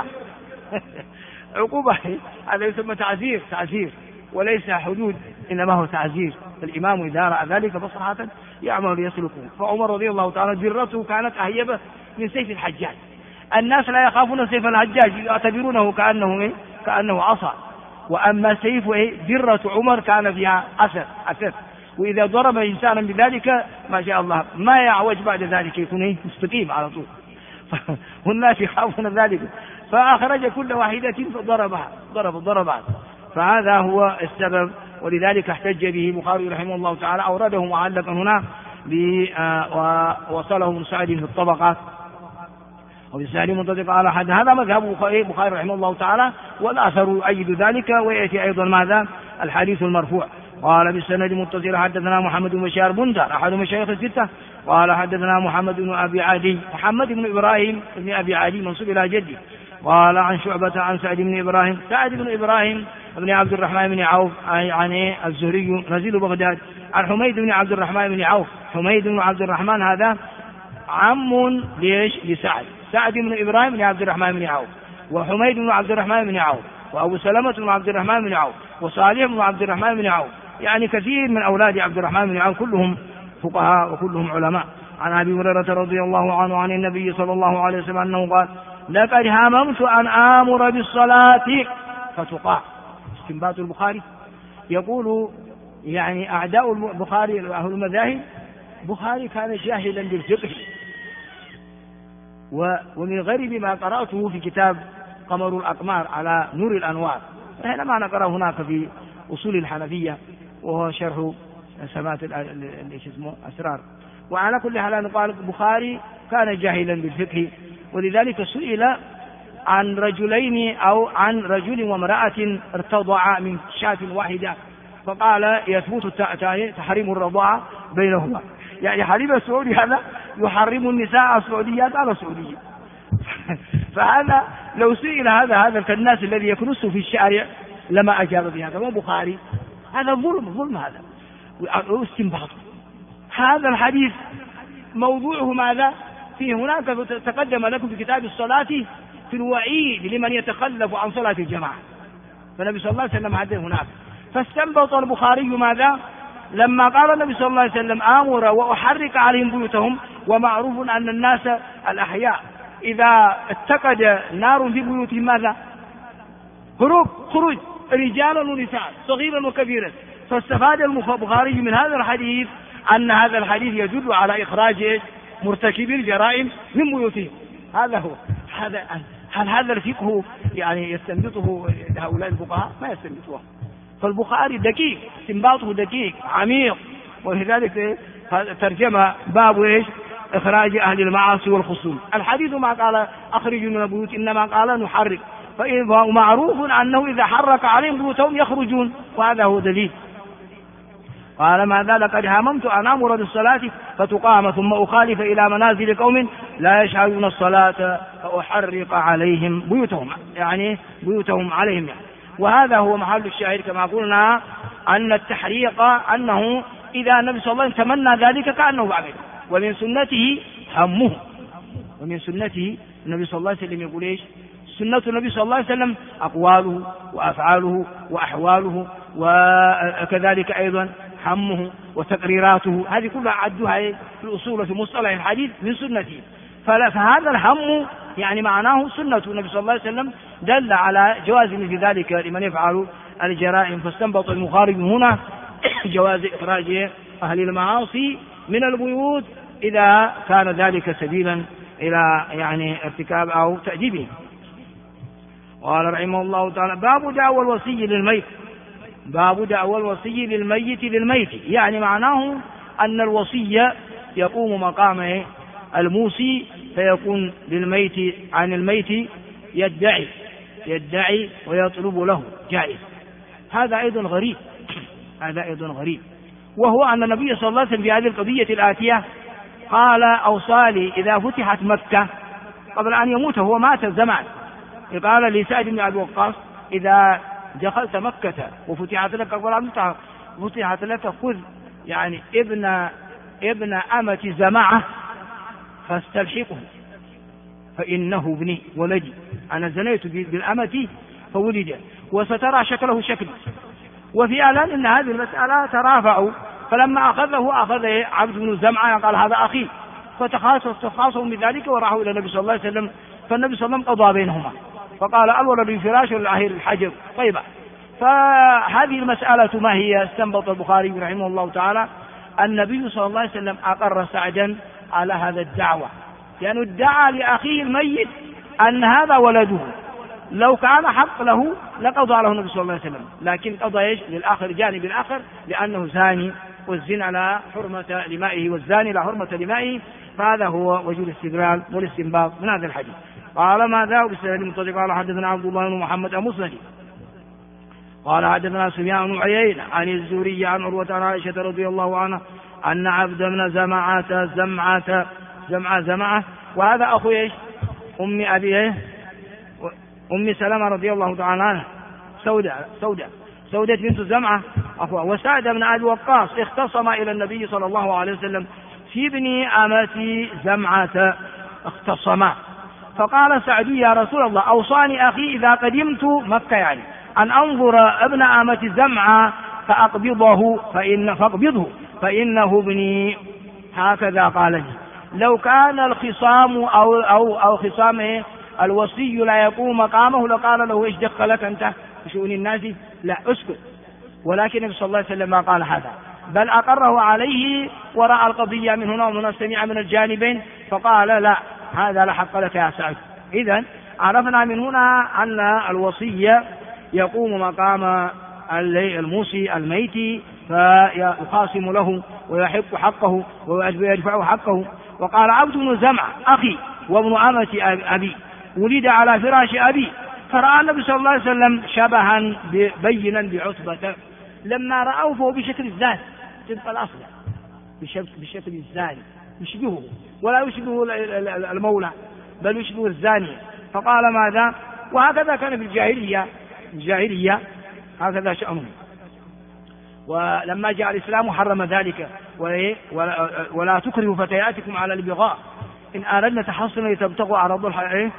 عقوبة. هذا يسمى تعزير وليس حدود، إنما هو تعزير. فالإمام إذا رأى ذلك بصراحة يعمل ليسلكه. فعمر رضي الله تعالى درته كانت أهيبة من سيف الحجاج. الناس لا يخافون سيف الحجاج، يعتبرونه كأنه عصا، وأما سيف درة عمر كان فيها أثر، وإذا ضرب إنسانا بذلك ما شاء الله ما يعوج بعد ذلك، يكون مستقيم على طول. والناس يخافون ذلك، فأخرج كل واحدة فضربها. فهذا هو السبب، ولذلك احتج به البخاري رحمه الله تعالى، أورده معلقا هنا ووصله من سعد في الطبقات وبالسعد منطبق على حد. هذا مذهب البخاري رحمه الله تعالى، والأثر يؤيد ذلك. ويأتي أيضا ماذا؟ الحديث المرفوع. قال بالسند متصل: حدثنا محمد بن بشار بندر أحد مشايخ الستة قال: حدثنا محمد بن أبي عدي، محمد بن إبراهيم بن أبي عدي منسوب إلى جدي، قال عن شعبة عن سعد بن إبراهيم بن عبد الرحمن بن عوف عن الزهري نزيل بغداد، عن حميد بن عبد الرحمن بن عوف. حميد بن عبد الرحمن هذا عم لسعد، سعد بن إبراهيم بن عبد الرحمن بن عوف، وحميد بن عبد الرحمن بن عوف، وأبو سلمة بن عبد الرحمن بن عوف، وصالح بن عبد الرحمن بن عوف، يعني كثير من أولاد عبد الرحمن بن عوف كلهم فقهاء وكلهم علماء. عن أبي هريرة رضي الله عنه عن النبي صلى الله عليه وسلم أنه قال: لقد هممت أن آمر بالصلاة فتقام. استنباط البخاري. يقول يعني أعداء البخاري أهل المذاهب، البخاري كان جاهلا بالفقه، ومن غريب ما قرأته في كتاب قمر الأقمار على نور الأنوار، هنا ما نقرأ هناك في أصول الحنفية وهو شرح سمات أسرار. وعلى كل حال قال البخاري كان جاهلا بالفقه، ولذلك سئل عن رجلين أو عن رجل وامرأة ارتضعا من شاة واحدة، فقال يثبت تحريم الرضاعة بينهما. يعني حليب السعودي هذا يحرم النساء السعوديات على السعودية. فهذا لو سئل هذا كالناس الذي يكنس في الشارع لما أجاب بهذا. وبخاري هذا ظلم هذا واستنباط. هذا الحديث موضوعه ماذا؟ فيه هناك تقدم لكم في كتاب الصلاة في الوعيد لمن يتخلف عن صلاة الجماعة، فالنبي صلى الله عليه وسلم هذا هناك. فاستنبط البخاري ماذا؟ لما قال النبي صلى الله عليه وسلم آمر وأحرك عليهم بيوتهم، ومعروف أن الناس الأحياء إذا اتقد نار في بيوتهم ماذا؟ خروج رجالا ونساء صغيرا وكبيرا. فاستفاد البخاري من هذا الحديث أن هذا الحديث يدل على إخراج مرتكبي الجرائم من بيوتهم. هذا هو. هل هذا الفقه يعني يستنبطه هؤلاء الفقهاء؟ ما يستنبطوه. فالبخاري دقيق، استنباطه دقيق عميق، ولذلك ترجم باب إخراج أهل المعاصي والخصوم. الحديث ما قال أخرجوا من البيوت، إنما قال نحرك، ومعروف أنه إذا حرك عليهم بيوتهم يخرجون، وهذا هو دليل. قال ماذا؟ لقد هممت أن آمر بالصلاة فتقام ثم أخالف إلى منازل قوم لا يشهدون الصلاة فأحرق عليهم بيوتهم، يعني بيوتهم عليهم يعني. وهذا هو محل الشاهد كما قلنا، أن التحريق أنه إذا النبي صلى الله عليه وسلم تمنى ذلك كأنه عمل. ومن سنته همه، ومن سنته النبي صلى الله عليه وسلم يقول إيش؟ سنة النبي صلى الله عليه وسلم أقواله وأفعاله وأحواله، وكذلك أيضا همه وتقريراته، هذه كلها عدوها في الأصول في مصطلح الحديث من سنته. فهذا الهم يعني معناه سنة النبي صلى الله عليه وسلم، دل على جواز مثل ذلك لمن يفعل الجرائم. فاستنبط البخاري هنا جواز إخراج أهل المعاصي من البيوت إذا كان ذلك سبيلا إلى يعني ارتكاب أو تأديبه. قال رحمه الله تعالى: باب دعوى الوصي للميت. باب دعوى الوصي للميت يعني معناه أن الوصي يقوم مقام الموصي، فيكون للميت عن الميت يدعي ويطلب له جائز. هذا أيضا غريب. وهو أن النبي صلى الله عليه وسلم في هذه القضية الآتية قال: أوصالي إذا فتحت مكة قبل أن يموت، هو مات زمان، قال لسعد بن أبي وقاص: إذا دخلت مكة وفتحت لك قبل أن فتحت لك خذ يعني ابن أمة زمعة فاستلحقه فإنه ابني ولدي، أنا زنيت بالأمة فولد، وسترى شكله شكلي. وفعلا إن هذه المسألة ترافعوا، فلما أخذ عبد بن زمعة قال: هذا أخي، فتخاصموا بذلك وراحوا إلى النبي صلى الله عليه وسلم، فالنبي صلى الله عليه وسلم قضى بينهما فقال: الولد الفراش والأخير الحجر. طيب، فهذه المسألة ما هي؟ استنبط البخاري رحمه الله تعالى: النبي صلى الله عليه وسلم أقر سعدا على هذا الدعوة، لأنه ادعى لأخيه الميت أن هذا ولده، لو كان حق له لقضى له النبي صلى الله عليه وسلم، لكن قضى ايش؟ للآخر، جانب الآخر، لأنه زاني، والزنا لا حرمة لمائه والزاني لا حرمة لمائه. فهذا هو وجه الاستدلال والاستنباط من هذا الحديث. قال: ماذا؟ وبالسند المتصل قال: حدثنا عبد الله بن محمد المسندي قال: حدثنا سفيان بن عيينة عن الزهري عن عروة عن عائشة رضي الله عنها أن عبد بن زمعة، وهذا أخو ايش؟ أم أبيه أم سلمة رضي الله تعالى عنها، سودة بنت زمعة أخوها، وسعد بن أبي وقاص اختصم إلى النبي صلى الله عليه وسلم في ابن أمة زمعة، اختصما. فقال سعد: يا رسول الله، أوصاني أخي إذا قدمت مكة يعني أن أنظر ابن أمة زمعة فأقبضه فإنه ابني، هكذا قال لي. لو كان الخصام أو خصام الوصي لا يقوم مقامه لقال له: ايش دخلك أنت بشؤون الناس؟ لا، اسكت. ولكن النبي صلى الله عليه وسلم ما قال هذا، بل أقره عليه ورأى القضية من هنا ومن هنا، سمع من الجانبين، فقال: لا، هذا لا حق لك يا سعد. إذن عرفنا من هنا أن الوصية يقوم مقام الموصي الميت، فيخاصم له ويحق حقه ويدفع حقه. وقال عبد بن زمعة أخي وابن أمة أبي ولد على فراش أبي، فرأى النبي صلى الله عليه وسلم شبها بينا بعتبة، لما رأوه فهو بشكل الزاني طبق الأصل، بشكل الزاني يشبهه ولا يشبه المولى بل يشبه الزاني، فقال ماذا؟ وهكذا كان في الجاهلية هكذا شأنه. ولما جاء الإسلام حرم ذلك، ولا تكرهوا فتياتكم على البغاء إن أردنا تحصنا لتبتغوا عرض الحياة.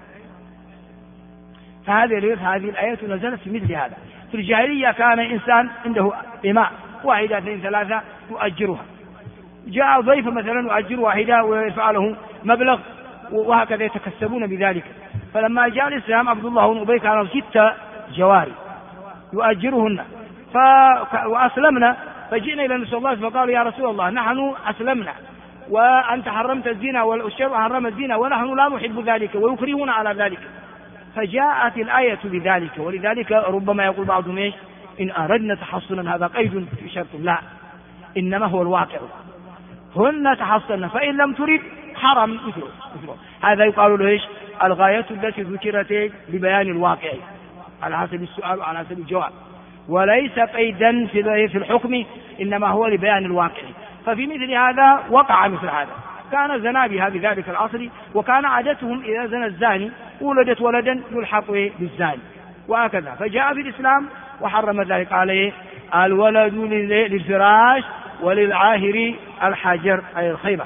فهذه الآية نزلت في مثل هذا. في الجاهلية كان إنسان عنده إماء واحدة اثنين ثلاثة يؤجرها، جاء ضيف مثلا يؤجر واحدة ويدفع له مبلغ، وهكذا يتكسبون بذلك. فلما جاء الإسلام عبد الله بن أبي كان 6 جواري يؤجرهن، وأسلمنا، فجئنا إلى النبي صلى الله عليه وسلم فقالوا يا رسول الله نحن أسلمنا وأنت حرمت الزنا والشرع حرم الزنا ونحن لا نحب ذلك ويكرهون على ذلك. فجاءت الآية بذلك. ولذلك ربما يقول بعضهم ايش؟ إن أردنا تحصنا، هذا قيد في شرط، لا، إنما هو الواقع، هن تحصلن فإن لم ترد حرم مثله. هذا يقال له ايش؟ الغاية التي ذكرت ببيان الواقع على حسب السؤال وعلى حسب الجواب، وليس قيدا في الحكم، إنما هو لبيان الواقع. ففي مثل هذا وقع مثل هذا، كان زنا بها بذلك العصر، وكان عادتهم إذا زنى الزاني ولدت ولدا يلحق بالزاني وهكذا. فجاء في الإسلام وحرم ذلك عليه الولد للفراش وللعاهر الحجر أي الخيبة.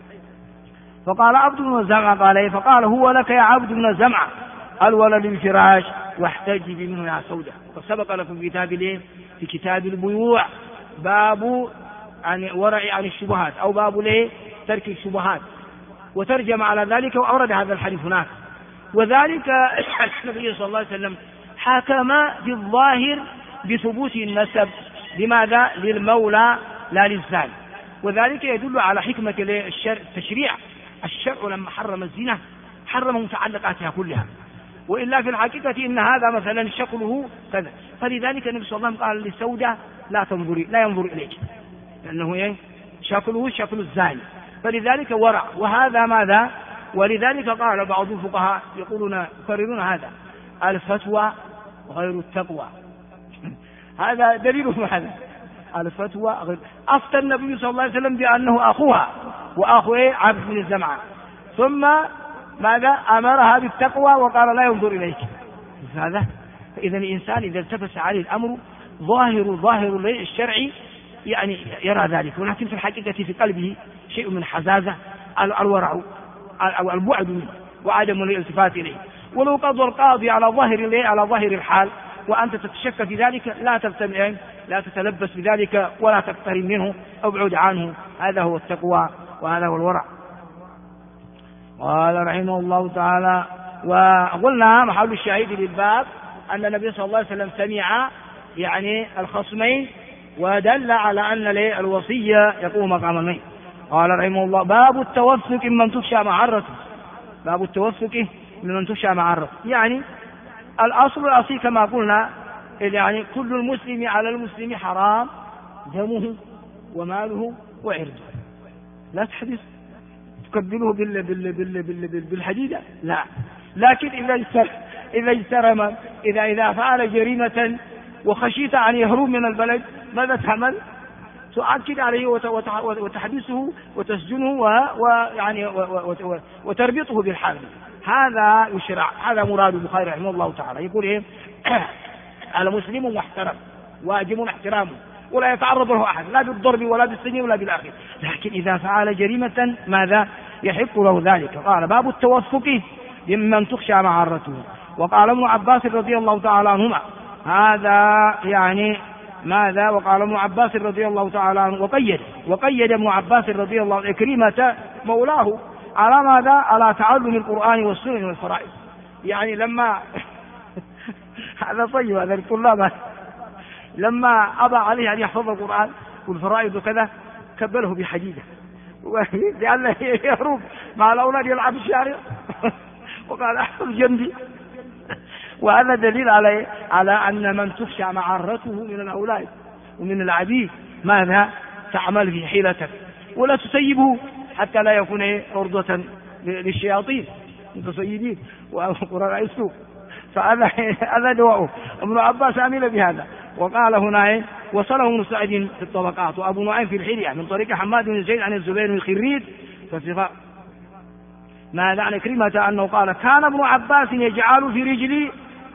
فقال عبد بن زمعة قال فقال هو لك يا عبد بن زمعة الولد للفراش واحتجب منه يا سودة. وسبق لكم في كتاب البيوع باب عن ورع عن الشبهات، أو باب ترك الشبهات، وترجم على ذلك وأورد هذا الحديث هناك. وذلك النبي صلى الله عليه وسلم حكم في الظاهر بثبوت النسب، لماذا؟ للمولى لا للزاني. وذلك يدل على حكمة التشريع. الشرع لما حرم الزنا حرم متعلقاتها كلها، وإلا في الحقيقة إن هذا مثلا شكله كذا. فلذلك النبي صلى الله عليه وسلم قال للسودة لا ينظر إليك، لأنه شكله شكل الزاني، فلذلك ورع. وهذا ماذا؟ ولذلك قال بعض الفقهاء يقررون هذا الفتوى غير التقوى. هذا دليل هذا الفتوى غير. أفتى النبي صلى الله عليه وسلم بأنه أخوها وأخوه عبد بن الزمعة، ثم ماذا؟ أمرها بالتقوى وقال لا ينظر إليك. هذا فإذا الإنسان إذا التفت عليه الأمر ظاهر الشرعي يعني يرى ذلك، ولكن في الحقيقة في قلبه شيء من حزازة، الورع أو البعد منه وعدم الالتفات إليه. ولو قضى القاضي على ظاهر الحال وأنت تتشك في ذلك لا تتلبس بذلك ولا تقترب منه أو ابعد عنه. هذا هو التقوى وهذا هو الورع. قال رحمه الله تعالى. وقلنا محل الشاهد للباب أن النبي صلى الله عليه وسلم سمع الخصمين، ودل على أن الوصية يقوم مقام الميت. قال رحمه الله باب التوثق ممن تخشى معرته. باب التوثق ممن تخشى معرته، الأصل الأصيل كما قلنا كل المسلم على المسلم حرام دمه وماله وعرضه. لا تحدث تقبله بالحديدة، لا، لكن إذا اجترم إذا فعل جريمة وخشيت أن يهرب من البلد ماذا تعمل؟ تؤكد عليه وتحبسه وتسجنه وتربطه بالحبل. هذا يشرع، هذا مراد البخاري رحمه الله تعالى. يقول المسلم محترم واجب احترامه ولا يتعرض له أحد لا بالضرب ولا بالسجن ولا بالآخر، لكن إذا فعل جريمة ماذا؟ يحق له ذلك. قال باب التوثق ممن تخشى معرته. وقال ابن عباس رضي الله تعالى عنهما هذا ماذا؟ وقال ابن عباس رضي الله تعالى عنه وقيد ابن عباس رضي الله عنه كريمة مولاه على ماذا؟ على تعلم القرآن والسنن والفرائض. لما هذا طيب، هذا الطلاب لما أبى عليه أن يحفظ القرآن والفرائض وكذا كبله بحديدة لأنه يهرب مع الأولاد يلعب في الشارع وقال أحفظ جنبي. وهذا دليل على أن من تخشى معرته من الأولاد ومن العبيد ماذا تعمل في حيلتك، ولا تسيبه حتى لا يكون عرضة للشياطين متسيبين وقراء السوق. فهذا دواءه. ابن عباس عمل بهذا. وقال هنا وصله ابن سعد في الطبقات وأبو نعيم في الحلية من طريق حماد بن زيد عن الزبير بن الخريد فصفاء ماذا عن كريمة أنه قال كان ابن عباس يجعل في رجلي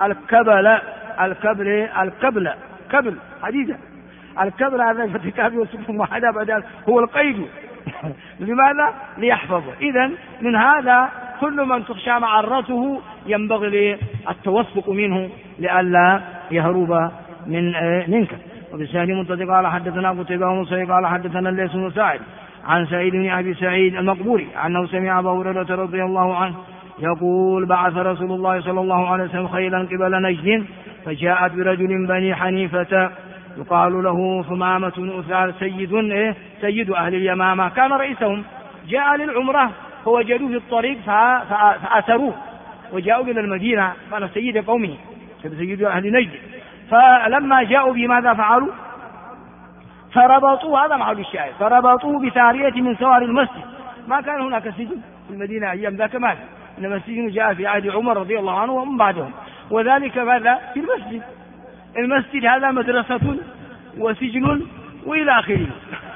الكبل حديثا. الكبل هذا في الكتاب والسكون وحدا بدل هو القيد. لماذا؟ ليحفظه. إذن من هذا كل من تخشى معرته ينبغي التوثق منه لئلا يهرب منك. وبالسند منتظر قال حدثنا قتيبة ومصري قال حدثنا الليث بن سعد عن سعيد بن أبي سعيد المقبوري أنه سمع أبا هريرة رضي الله عنه يقول بعث رسول الله صلى الله عليه وسلم خيلا قبل نجد فجاءت برجل بني حنيفة يقال له ثمامة بن أثار سيد أهل اليمامة كان رئيسهم. جاء للعمرة فوجدوه في الطريق فأسروه وجاءوا إلى المدينة قال سيد قومه سيد أهل نجد. فلما جاءوا بماذا فعلوا؟ فربطوه. هذا محل الشاهد. فربطوه بسارية من سوار المسجد. ما كان هناك سجن في المدينة أيام ذاك ماذا، إنما السجن جاء في عهد عمر رضي الله عنه ومن بعدهم، وذلك ماذا في المسجد. المسجد هذا مدرسة وسجن وإلى آخره.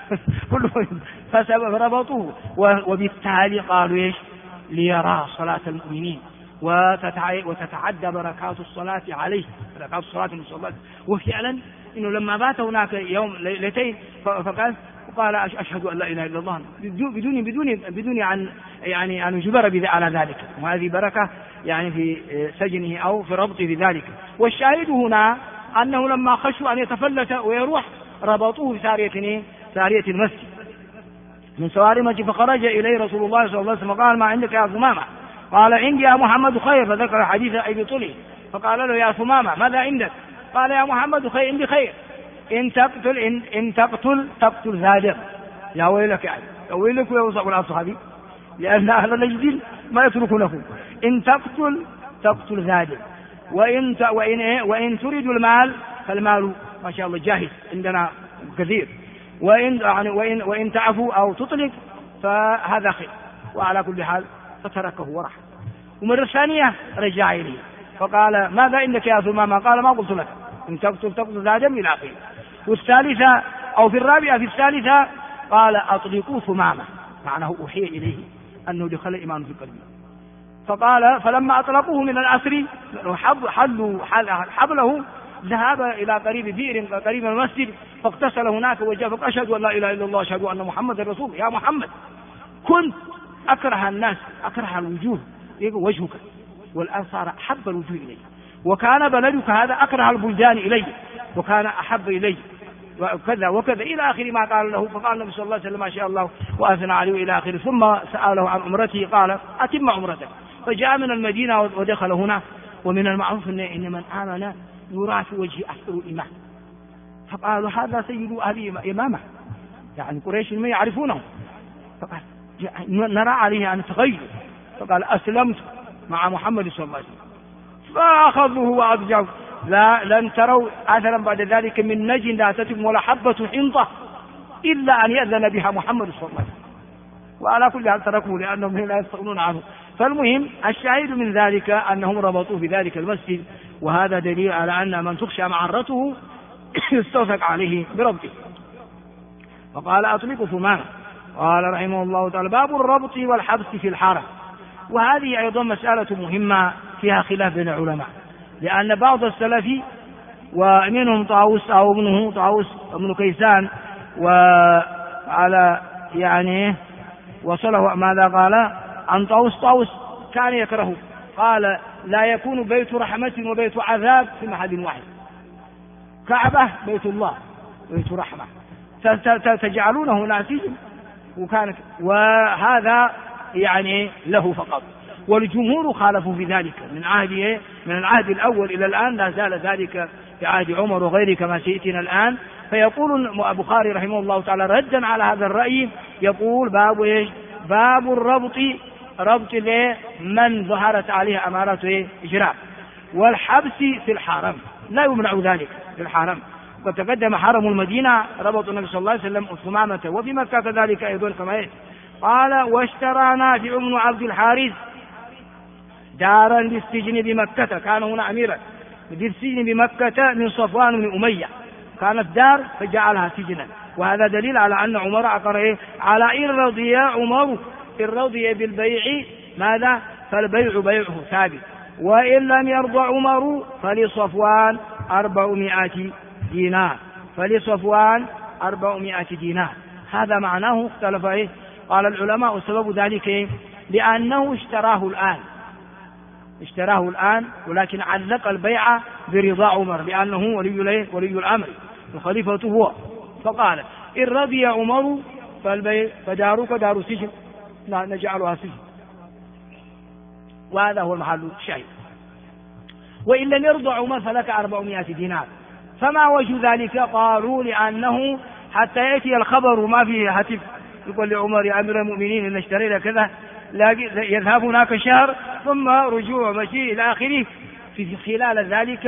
فربطوه. وبالتالي قالوا إيش؟ ليرى صلاة المؤمنين وتتعدى بركات الصلاة عليه، بركات الصلاة المصلات. وفعلا إنه لما بات هناك يوم ليلتين فقال أشهد أن لا إله إلا الله بدون أن يجبر على ذلك. وهذه بركة يعني في سجنه أو في ربطه بذلك. والشاهد هنا أنه لما خشوا أن يتفلت ويروح ربطوه سارية المسجد من سوار المسجد. فخرج إليه رسول الله صلى الله عليه وسلم قال ما عندك يا ثمامة؟ قال عندي يا محمد خير. فذكر حديث أبي طلي فقال له يا ثمامة ماذا عندك؟ قال يا محمد خير عندي خير إن تقتل ذا. يا ويلك يعني يا ويلك ويوصف الأصحابي لأن أهل نجد ما يتركونه. إن تقتل ذا وإن تريد المال فالمال ما شاء الله جاهز عندنا كثير. وإن تعفو أو تطلق فهذا خير. وعلى كل حال فتركه ورح. ومرة ثانية رجع إليه فقال ماذا عندك يا ثمامة؟ قال ما قلت لك إن تقتل ذا دم إلى آخره. والثالثة أو في الرابعة في الثالثة قال أطلقوا ثمامة معناه أوحي إليه أنه دخل الإيمان في قلبه. فقال فلما أطلقوه من الأسر حبله ذهب إلى قريب بئر قريب من المسجد فاغتسل هناك وجاء فقال أشهد أن لا إله إلا الله أشهد أن محمد رسول. يا محمد كنت أكره الناس أكره الوجوه وجهك والآن صار أحب الوجوه إلي، وكان بلدك هذا أكره البلدان إلي وكان أحب إلي وكذا وكذا إلى آخر ما قال له. فقال النبي صلى الله عليه وسلم ما شاء الله وأثنى عليه إلى آخره. ثم سأله عن عمرته قال أتم عمرتك. فجاء من المدينة ودخل هنا. ومن المعروف إن من آمن يرى في وجه أحسن الإيمان. فقالوا هذا سيد أهل إمامة يعني قريش ما يعرفونه. فقال نرى عليه أن تغير. فقال أسلمت مع محمد صلى الله عليه وسلم. فأخذوه وأرجعوا. لن تروا أثرا بعد ذلك من نجد لا تتم ولا حبة حنطة إلا أن يأذن بها محمد صلى الله عليه وسلم. وعلى كل حال تركوه لأنهم لا يستغنون عنه. فالمهم الشاهد من ذلك أنهم ربطوه في ذلك المسجد. وهذا دليل على أن من تخشى معرته يستوثق عليه بربطه. فقال أطلق ثمامة. قال رحمه الله تعالى باب الربط والحبس في الحرم. وهذه أيضا مسألة مهمة فيها خلاف بين العلماء، لأن بعض السلف ومنهم طاووس أو ابنه طاووس ابن كيسان وعلى يعني وصله ماذا قال عن طاووس كان يكره قال لا يكون بيت رحمة وبيت عذاب في محل واحد. كعبة بيت الله بيت رحمة تجعلونه ناسيا وهذا يعني له فقط. والجمهور خالفوا في ذلك من العهد الأول إلى الآن لا زال ذلك في عهد عمر وغيره كما سيأتينا الآن. فيقول البخاري رحمه الله تعالى ردا على هذا الرأي يقول باب الربط ربط لمن ظهرت عليه أمارة إجرام، والحبس في الحرم لا يمنع ذلك في الحرم. وقد تقدم حرم المدينة ربط النبي صلى الله عليه وسلم ثمامة، وفي مكة كذلك أيضا كما قال: واشترى نافع بن عبد الحارث دارا للسجن بمكة، كان هنا أميرا للسجن بمكة من صفوان بن أمية، كانت دار فجعلها سجنا. وهذا دليل على أن عمر أقر على إن رضي عمر، إن رضي بالبيع ماذا؟ فالبيع بيعه ثابت، وإن لم يرضى عمر فلصفوان 400 دينار، فلصفوان 400 دينار. هذا معناه. اختلف قال العلماء وسبب ذلك لأنه اشتراه الآن، ولكن علق البيع برضا عمر لأنه ولي الأمر وخليفته هو، فقال: إن رضي عمر فالبيع فدارك دار سجن، نجعلها سجن. وهذا هو المحل الشاهد. وإن لم يرضى عمر فلك 400 دينار. فما وجه ذلك؟ قالوا: لأنه حتى يأتي الخبر ما فيه هتف يقول لعمر: يا أمير المؤمنين إن اشترينا كذا، يذهب هناك شهر ثم رجوع مجيء إلى آخره. في خلال ذلك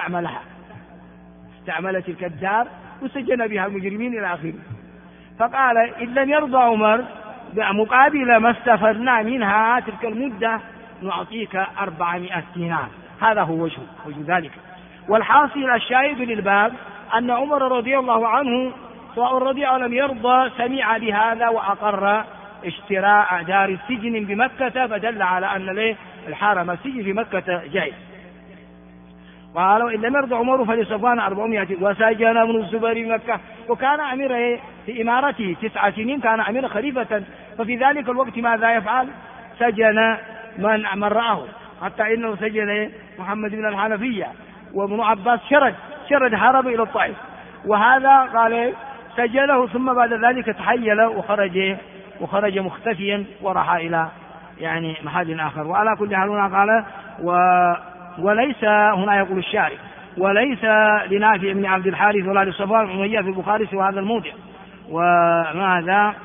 استعمل تلك الدار وسجن بها المجرمين إلى آخره. فقال: إن لم يرضى عمر مقابل ما استفدنا منها تلك المدة نعطيك 400 دينار. هذا هو وجه ذلك. والحاصل الشاهد للباب أن عمر رضي الله عنه سواء رضي أو لم يرضى سمع بهذا وأقر اشتراء دار السجن بمكة، فدل على أن الحرم السجن في مكة جائز. قالوا: إن لم يرضى عمر فلصفوان 400. وسجن ابن الزبير بمكة، وكان أمير في إمارته 9 سنين، كان أمير خليفة. ففي ذلك الوقت ماذا يفعل؟ سجن من رآه، حتى إنه سجن محمد بن الحنفية، وابن عباس شرد هرب إلى الطائف. وهذا قال سجله، ثم بعد ذلك تحيل وخرج مختفيا وراح إلى محل آخر. وعلى كل حال هنا قال: وليس هنا يقول الشارع: وليس لنافع بن عبد الحارث ولا لصفوان بن أمية في البخاري سوى هذا الموضع. وماذا؟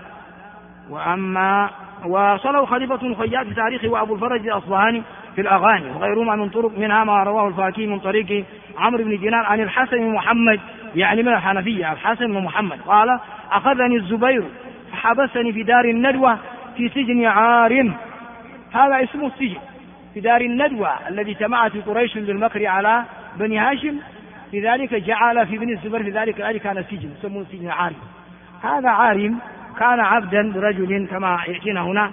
وأما وصله خليفة خياط في تاريخه وأبو الفرج الأصبهاني في الأغاني وغيرهما من طرق، منها ما رواه الفاكهي من طريق عمرو بن دينار عن الحسن بن محمد من الحنفية، الحسن بن محمد قال: أخذني الزبير فحبسني في دار الندوة في سجن عارم. هذا اسمه السجن في دار الندوة الذي جمعت قريش للمكر على بني هاشم، لذلك جعل في بني الزبير في ذلك الآن كان سجن يسمونه سجن عارم. هذا عارم كان عبدا لرجل كما يأتينا هنا.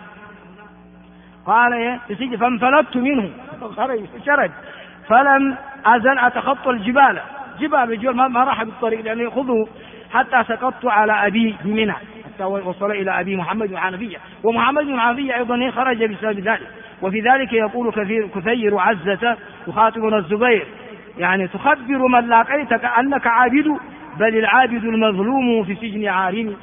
قال: فانفلت منه شرد فلم أزل أتخطى الجبال ما راح بالطريق لأنه يأخذه حتى سقطت على أبي بمنى، حتى وصل إلى أبي محمد بن حنفية. ومحمد بن حنفية أيضا خرج بسبب ذلك. وفي ذلك يقول كثير عزة يخاطبنا الزبير: تخبر من لاقيت كأنك عابد، بل العابد المظلوم في سجن عارم.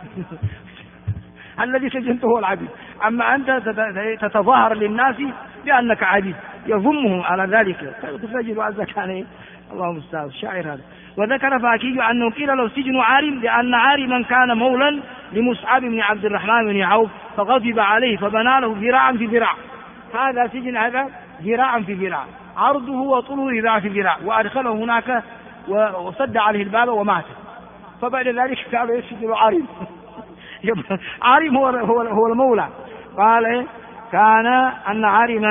الذي سجنته هو العبيد، أما أنت تتظاهر للناس بأنك عبيد، يضمه على ذلك. تسجل عزة كان الله المستعان الشاعر هذا. وذكر فاكي أنه قيل له سجن عارم لأن عارما كان مولا لمصعب بن عبد الرحمن بن عوف، فغضب عليه فبنى له ذراعا في ذراع. هذا سجن هذا ذراعا في ذراع، عرضه وطوله ذراع في ذراع، وأدخله هناك وصد عليه الباب ومات. فبعد ذلك قالوا يسجن عارم. عارم هو المولى. قال: كان أن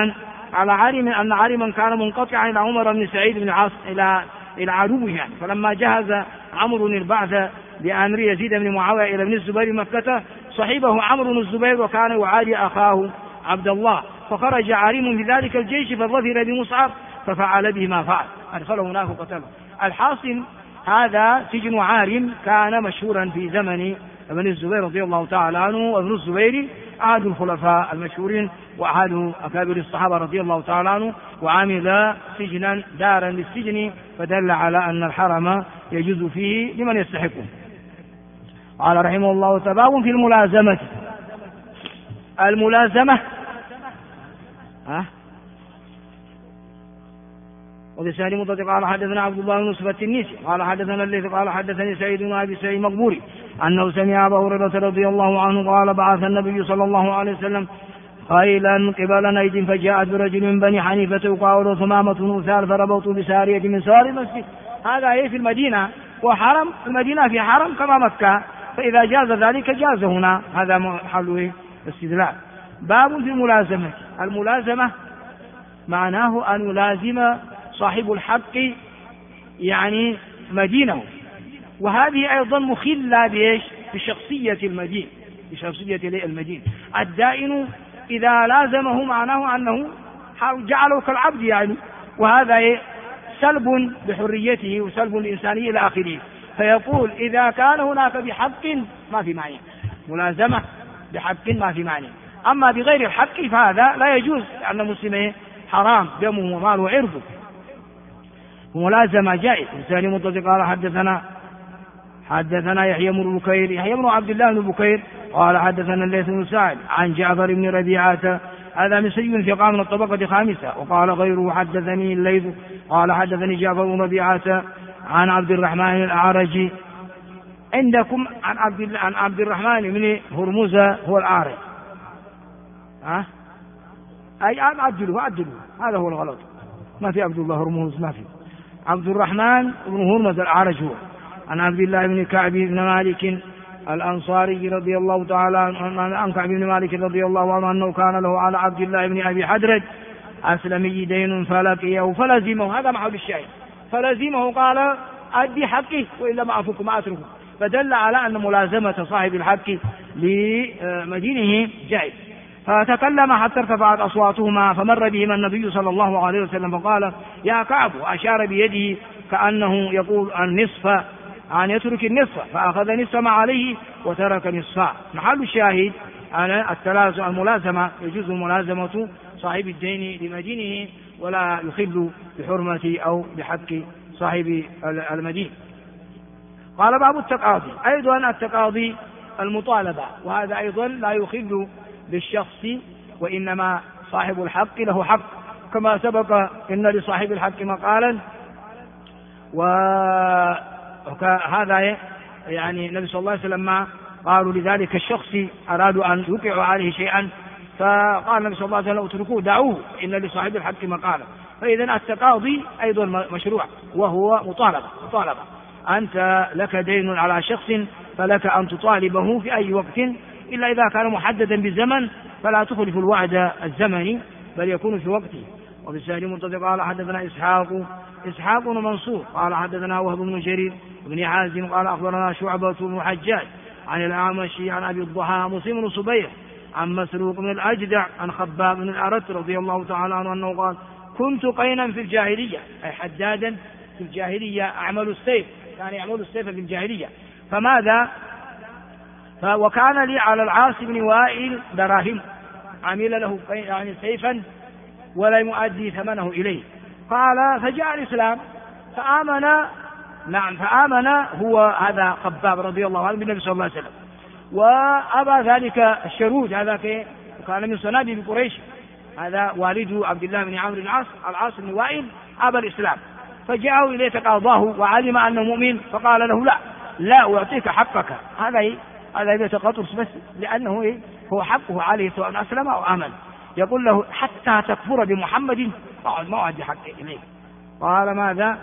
عارما كان منقطعا إلى عمر بن سعيد بن عاص إلى عدوه فلما جهز عمرو البعث بأمر يزيد بن معاوية إلى ابن الزبير مكة صحبه عمرو بن الزبير وكان يعادي أخاه عبد الله، فخرج عارم في ذلك الجيش فظفر بمصعب ففعل به ما فعل، أدخله هناك وقتله. الحاصل هذا سجن عارم كان مشهورا في زمن ابن الزبير رضي الله تعالى عنه. وابن الزبير أحد الخلفاء المشهورين وأحد أكابر الصحابة رضي الله تعالى عنه، وعمل سجنا دارا للسجن، فدل على أن الحرم يجوز فيه لمن يستحقه. قال رحمه الله: تباب في الملازمة وبسهل مطلق. قال حدثنا عبد الله بن يوسف التنيسي قال حدثنا الليث قال حدثني سعيد بن أبي سعيد مقبوري أنه سمع أبا هريرة رضي الله عنه قال: بعث النبي صلى الله عليه وسلم خيلا قبل نيد فجاءت برجل من بني حنيفة يقال ثمامة وثال فربطوا بسارية من سوار المسجد. هذا في المدينة، وحرم المدينة في حرم كما مكة، فإذا جاز ذلك جاز هنا. هذا محل الاستدلال. باب في الملازمة. الملازمة معناه أن يلازم صاحب الحق يعني مدينه، وهذه أيضا مخلة بشخصية المدين، بشخصية المدين. الدائن إذا لازمه معناه أنه جعله كالعبد يعني، وهذا سلب بحريته وسلب الإنسانية إلى آخره. فيقول إذا كان هناك بحق ما في معنى، ملازمة بحق ما في معنى. أما بغير الحق فهذا لا يجوز، لأن المسلم حرام دمه وماله وعرضه. ملازمة جائز. الثاني متصل قال حدثنا يحيى بن بكير، يحيى بن عبد الله بن بكير قال حدثنا الليث بن سعد عن جعفر بن ربيعة، هذا مسي ثقة من الطبقة الخامسة. وقال غيره حدثني الليث قال حدثني جعفر بن ربيعة عن عبد الرحمن الأعرج. عندكم عن عبد الرحمن بن هرمز هو الأعرج، أي عدلوا هذا هو الغلط، ما في عبد الله هرمز، ما في. عبد الرحمن بن هرمز الأعرج هو عن عبد الله بن كعب بن مالك الأنصاري رضي الله تعالى عن كعب بن مالك رضي الله عنه أنه كان له على عبد الله بن أبي حدرج أسلمي دين فلقيه فلزمه. هذا محل الشاهد، فلزمه قال أدي حقه وإلا ما أفك ما أتركه، فدل على أن ملازمة صاحب الحق لمدينه جائز. فتكلم حتى ارتفعت أصواتهما، فمر بهما النبي صلى الله عليه وسلم فقال يا كعب، وأشار بيده كأنه يقول النصف، أن يترك النصف، فأخذ نصف ما عليه وترك نصفا. محل الشاهد على الملازمة، يجوز ملازمة صاحب الدين لمدينه ولا يخل بحرمة أو بحق صاحب المدين. قال باب التقاضي. أيضا التقاضي المطالبة، وهذا أيضا لا يخل بالشخص، وإنما صاحب الحق له حق، كما سبق إن لصاحب الحق مقالا، وهذا يعني النبي صلى الله عليه وسلم ما قالوا لذلك الشخص أرادوا أن يوقعوا عليه شيئا، فقال النبي صلى الله عليه وسلم اتركوه دعوه إن لصاحب الحق مقالا. فإذا التقاضي أيضا مشروع، وهو مطالبة. أنت لك دين على شخص فلك أن تطالبه في أي وقت، إلا إذا كان محددا بزمن فلا تخلف الوعد الزمني بل يكون في وقته. وبالسهل مرتضى قال حدثنا إسحاق بن منصور قال حدثنا وهب بن جرير بن حازم قال أخبرنا شعبة بن حجاج عن الأعمش عن أبي الضحى مسلم بن صبيح عن مسروق بن الأجدع عن خباب بن الأرت رضي الله تعالى عنه أنه قال كنت قينا في الجاهلية، أي حدادا في الجاهلية، أعمل السيف، كان يعمل السيف في الجاهلية. فماذا؟ وكان لي على العاص بن وائل دراهم، عمل له يعني سيفا ولا يؤدي ثمنه إليه. قال فجاء الإسلام فآمن هو هذا خباب رضي الله عنه بالنبي صلى الله عليه وسلم، وأبى ذلك الشرود، هذا كان من صناديد قريش، هذا والد عبد الله بن عمرو العاص بن وائل أبى الإسلام، فجاءه إليه تقاضاه وعلم أنه مؤمن، فقال له لا أعطيك حقك، هذا يتقاطر بس لأنه هو حقه عليه سواء أسلم أو آمن. يقول له حتى تكفر بمحمد ما أعطي حقه إليه. قال ماذا؟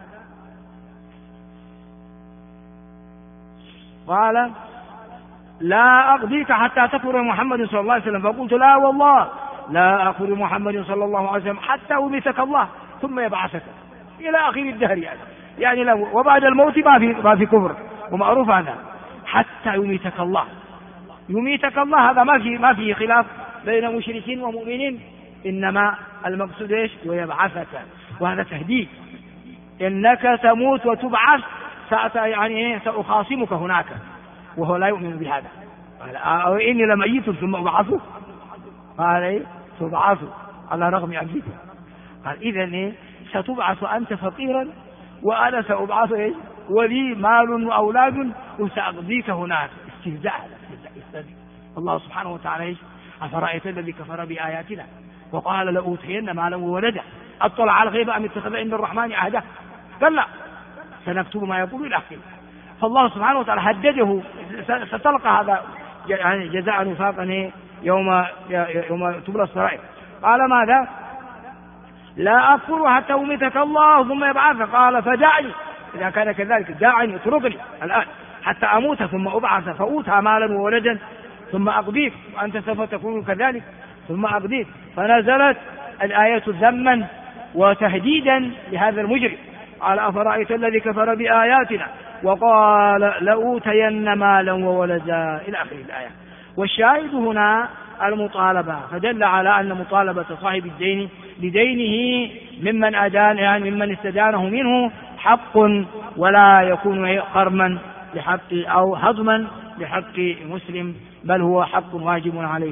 قال لا أقضيك حتى تكفر بمحمد صلى الله عليه وسلم. فقلت لا والله لا أكفر بمحمد صلى الله عليه وسلم حتى يميتك الله ثم يبعثك إلى آخر الدهر، يعني له وبعد الموت ما في كفر، ومعروف هذا حتى يميتك الله. هذا ما في خلاف بين مشركين ومؤمنين، إنما المقصود ايش؟ ويبعثك، وهذا تهديد، إنك تموت وتبعث، يعني سأخاصمك هناك، وهو لا يؤمن بهذا. أو إني لميت ثم أبعث، قال تبعث على رغم أبيك. قال إذن ستبعث أنت فقيرا وأنا سأبعث ولي مال وأولاد وسأقضيك هناك. استهزاء. الله سبحانه وتعالى أفرأيت الذي كفر بآياتنا وقال لأوتين مالا وولدا أطلع على الغيب أم اتخذ عند الرحمن عهدا؟ قال لا سنكتب ما يقول إلى آخره. فالله سبحانه وتعالى هدده ستلقى هذا يعني جزاء وفاقا يوم تبلى السرائر. قال ماذا؟ لا أكفر حتى أميتك الله ثم يبعثك. قال فدعني، إذا كان كذلك دعني اتركني الآن حتى أموت ثم أبعث فأوتى مالا وولدا ثم أقضيك، وأنت سوف تكون كذلك ثم أقضيك. فنزلت الآية ذما وتهديدا لهذا المجرم. قال أفرأيت الذي كفر بآياتنا وقال لأوتين مالا وولدا إلى آخر الآية. والشاهد هنا المطالبة، فدل على أن مطالبة صاحب الدين بدينه ممن أدان، يعني ممن استدانه منه، حق ولا يكون خرما لحق أو هضما لحق مسلم، بل هو حق واجب عليه.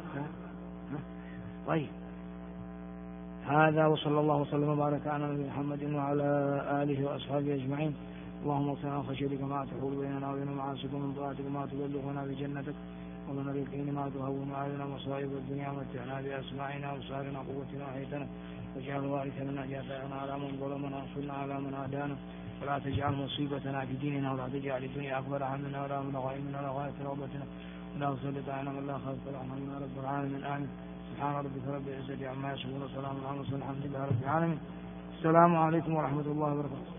طيب هذا، وصلى الله وسلم وبارك على نبينا محمد وعلى آله وأصحابه أجمعين. اللهم اغفر لنا خشيتك ما تحول بيننا وبين معاصيك، ومن طاعتك ما تبلغنا بجنتك، ومن اليقين ما تهون علينا مصائب الدنيا، ومتعنا بأسماعنا وأبصارنا وقوتنا وحيتنا، واجعل الوارث منا، جافعنا على من ظلمنا، وانصرنا على من عادانا، ولا تجعل مصيبتنا في ديننا، ولا تجعل الدنيا أكبر همنا ولا مبلغ علمنا ولا غاية رغبتنا، ولا تسلط علينا من لا خافك رحمنا رب العالمين. آمين. سبحان ربك رب العزة عما يصفون، وسلام على المرسلين، الحمد لله رب العالمين. السلام عليكم ورحمة الله وبركاته.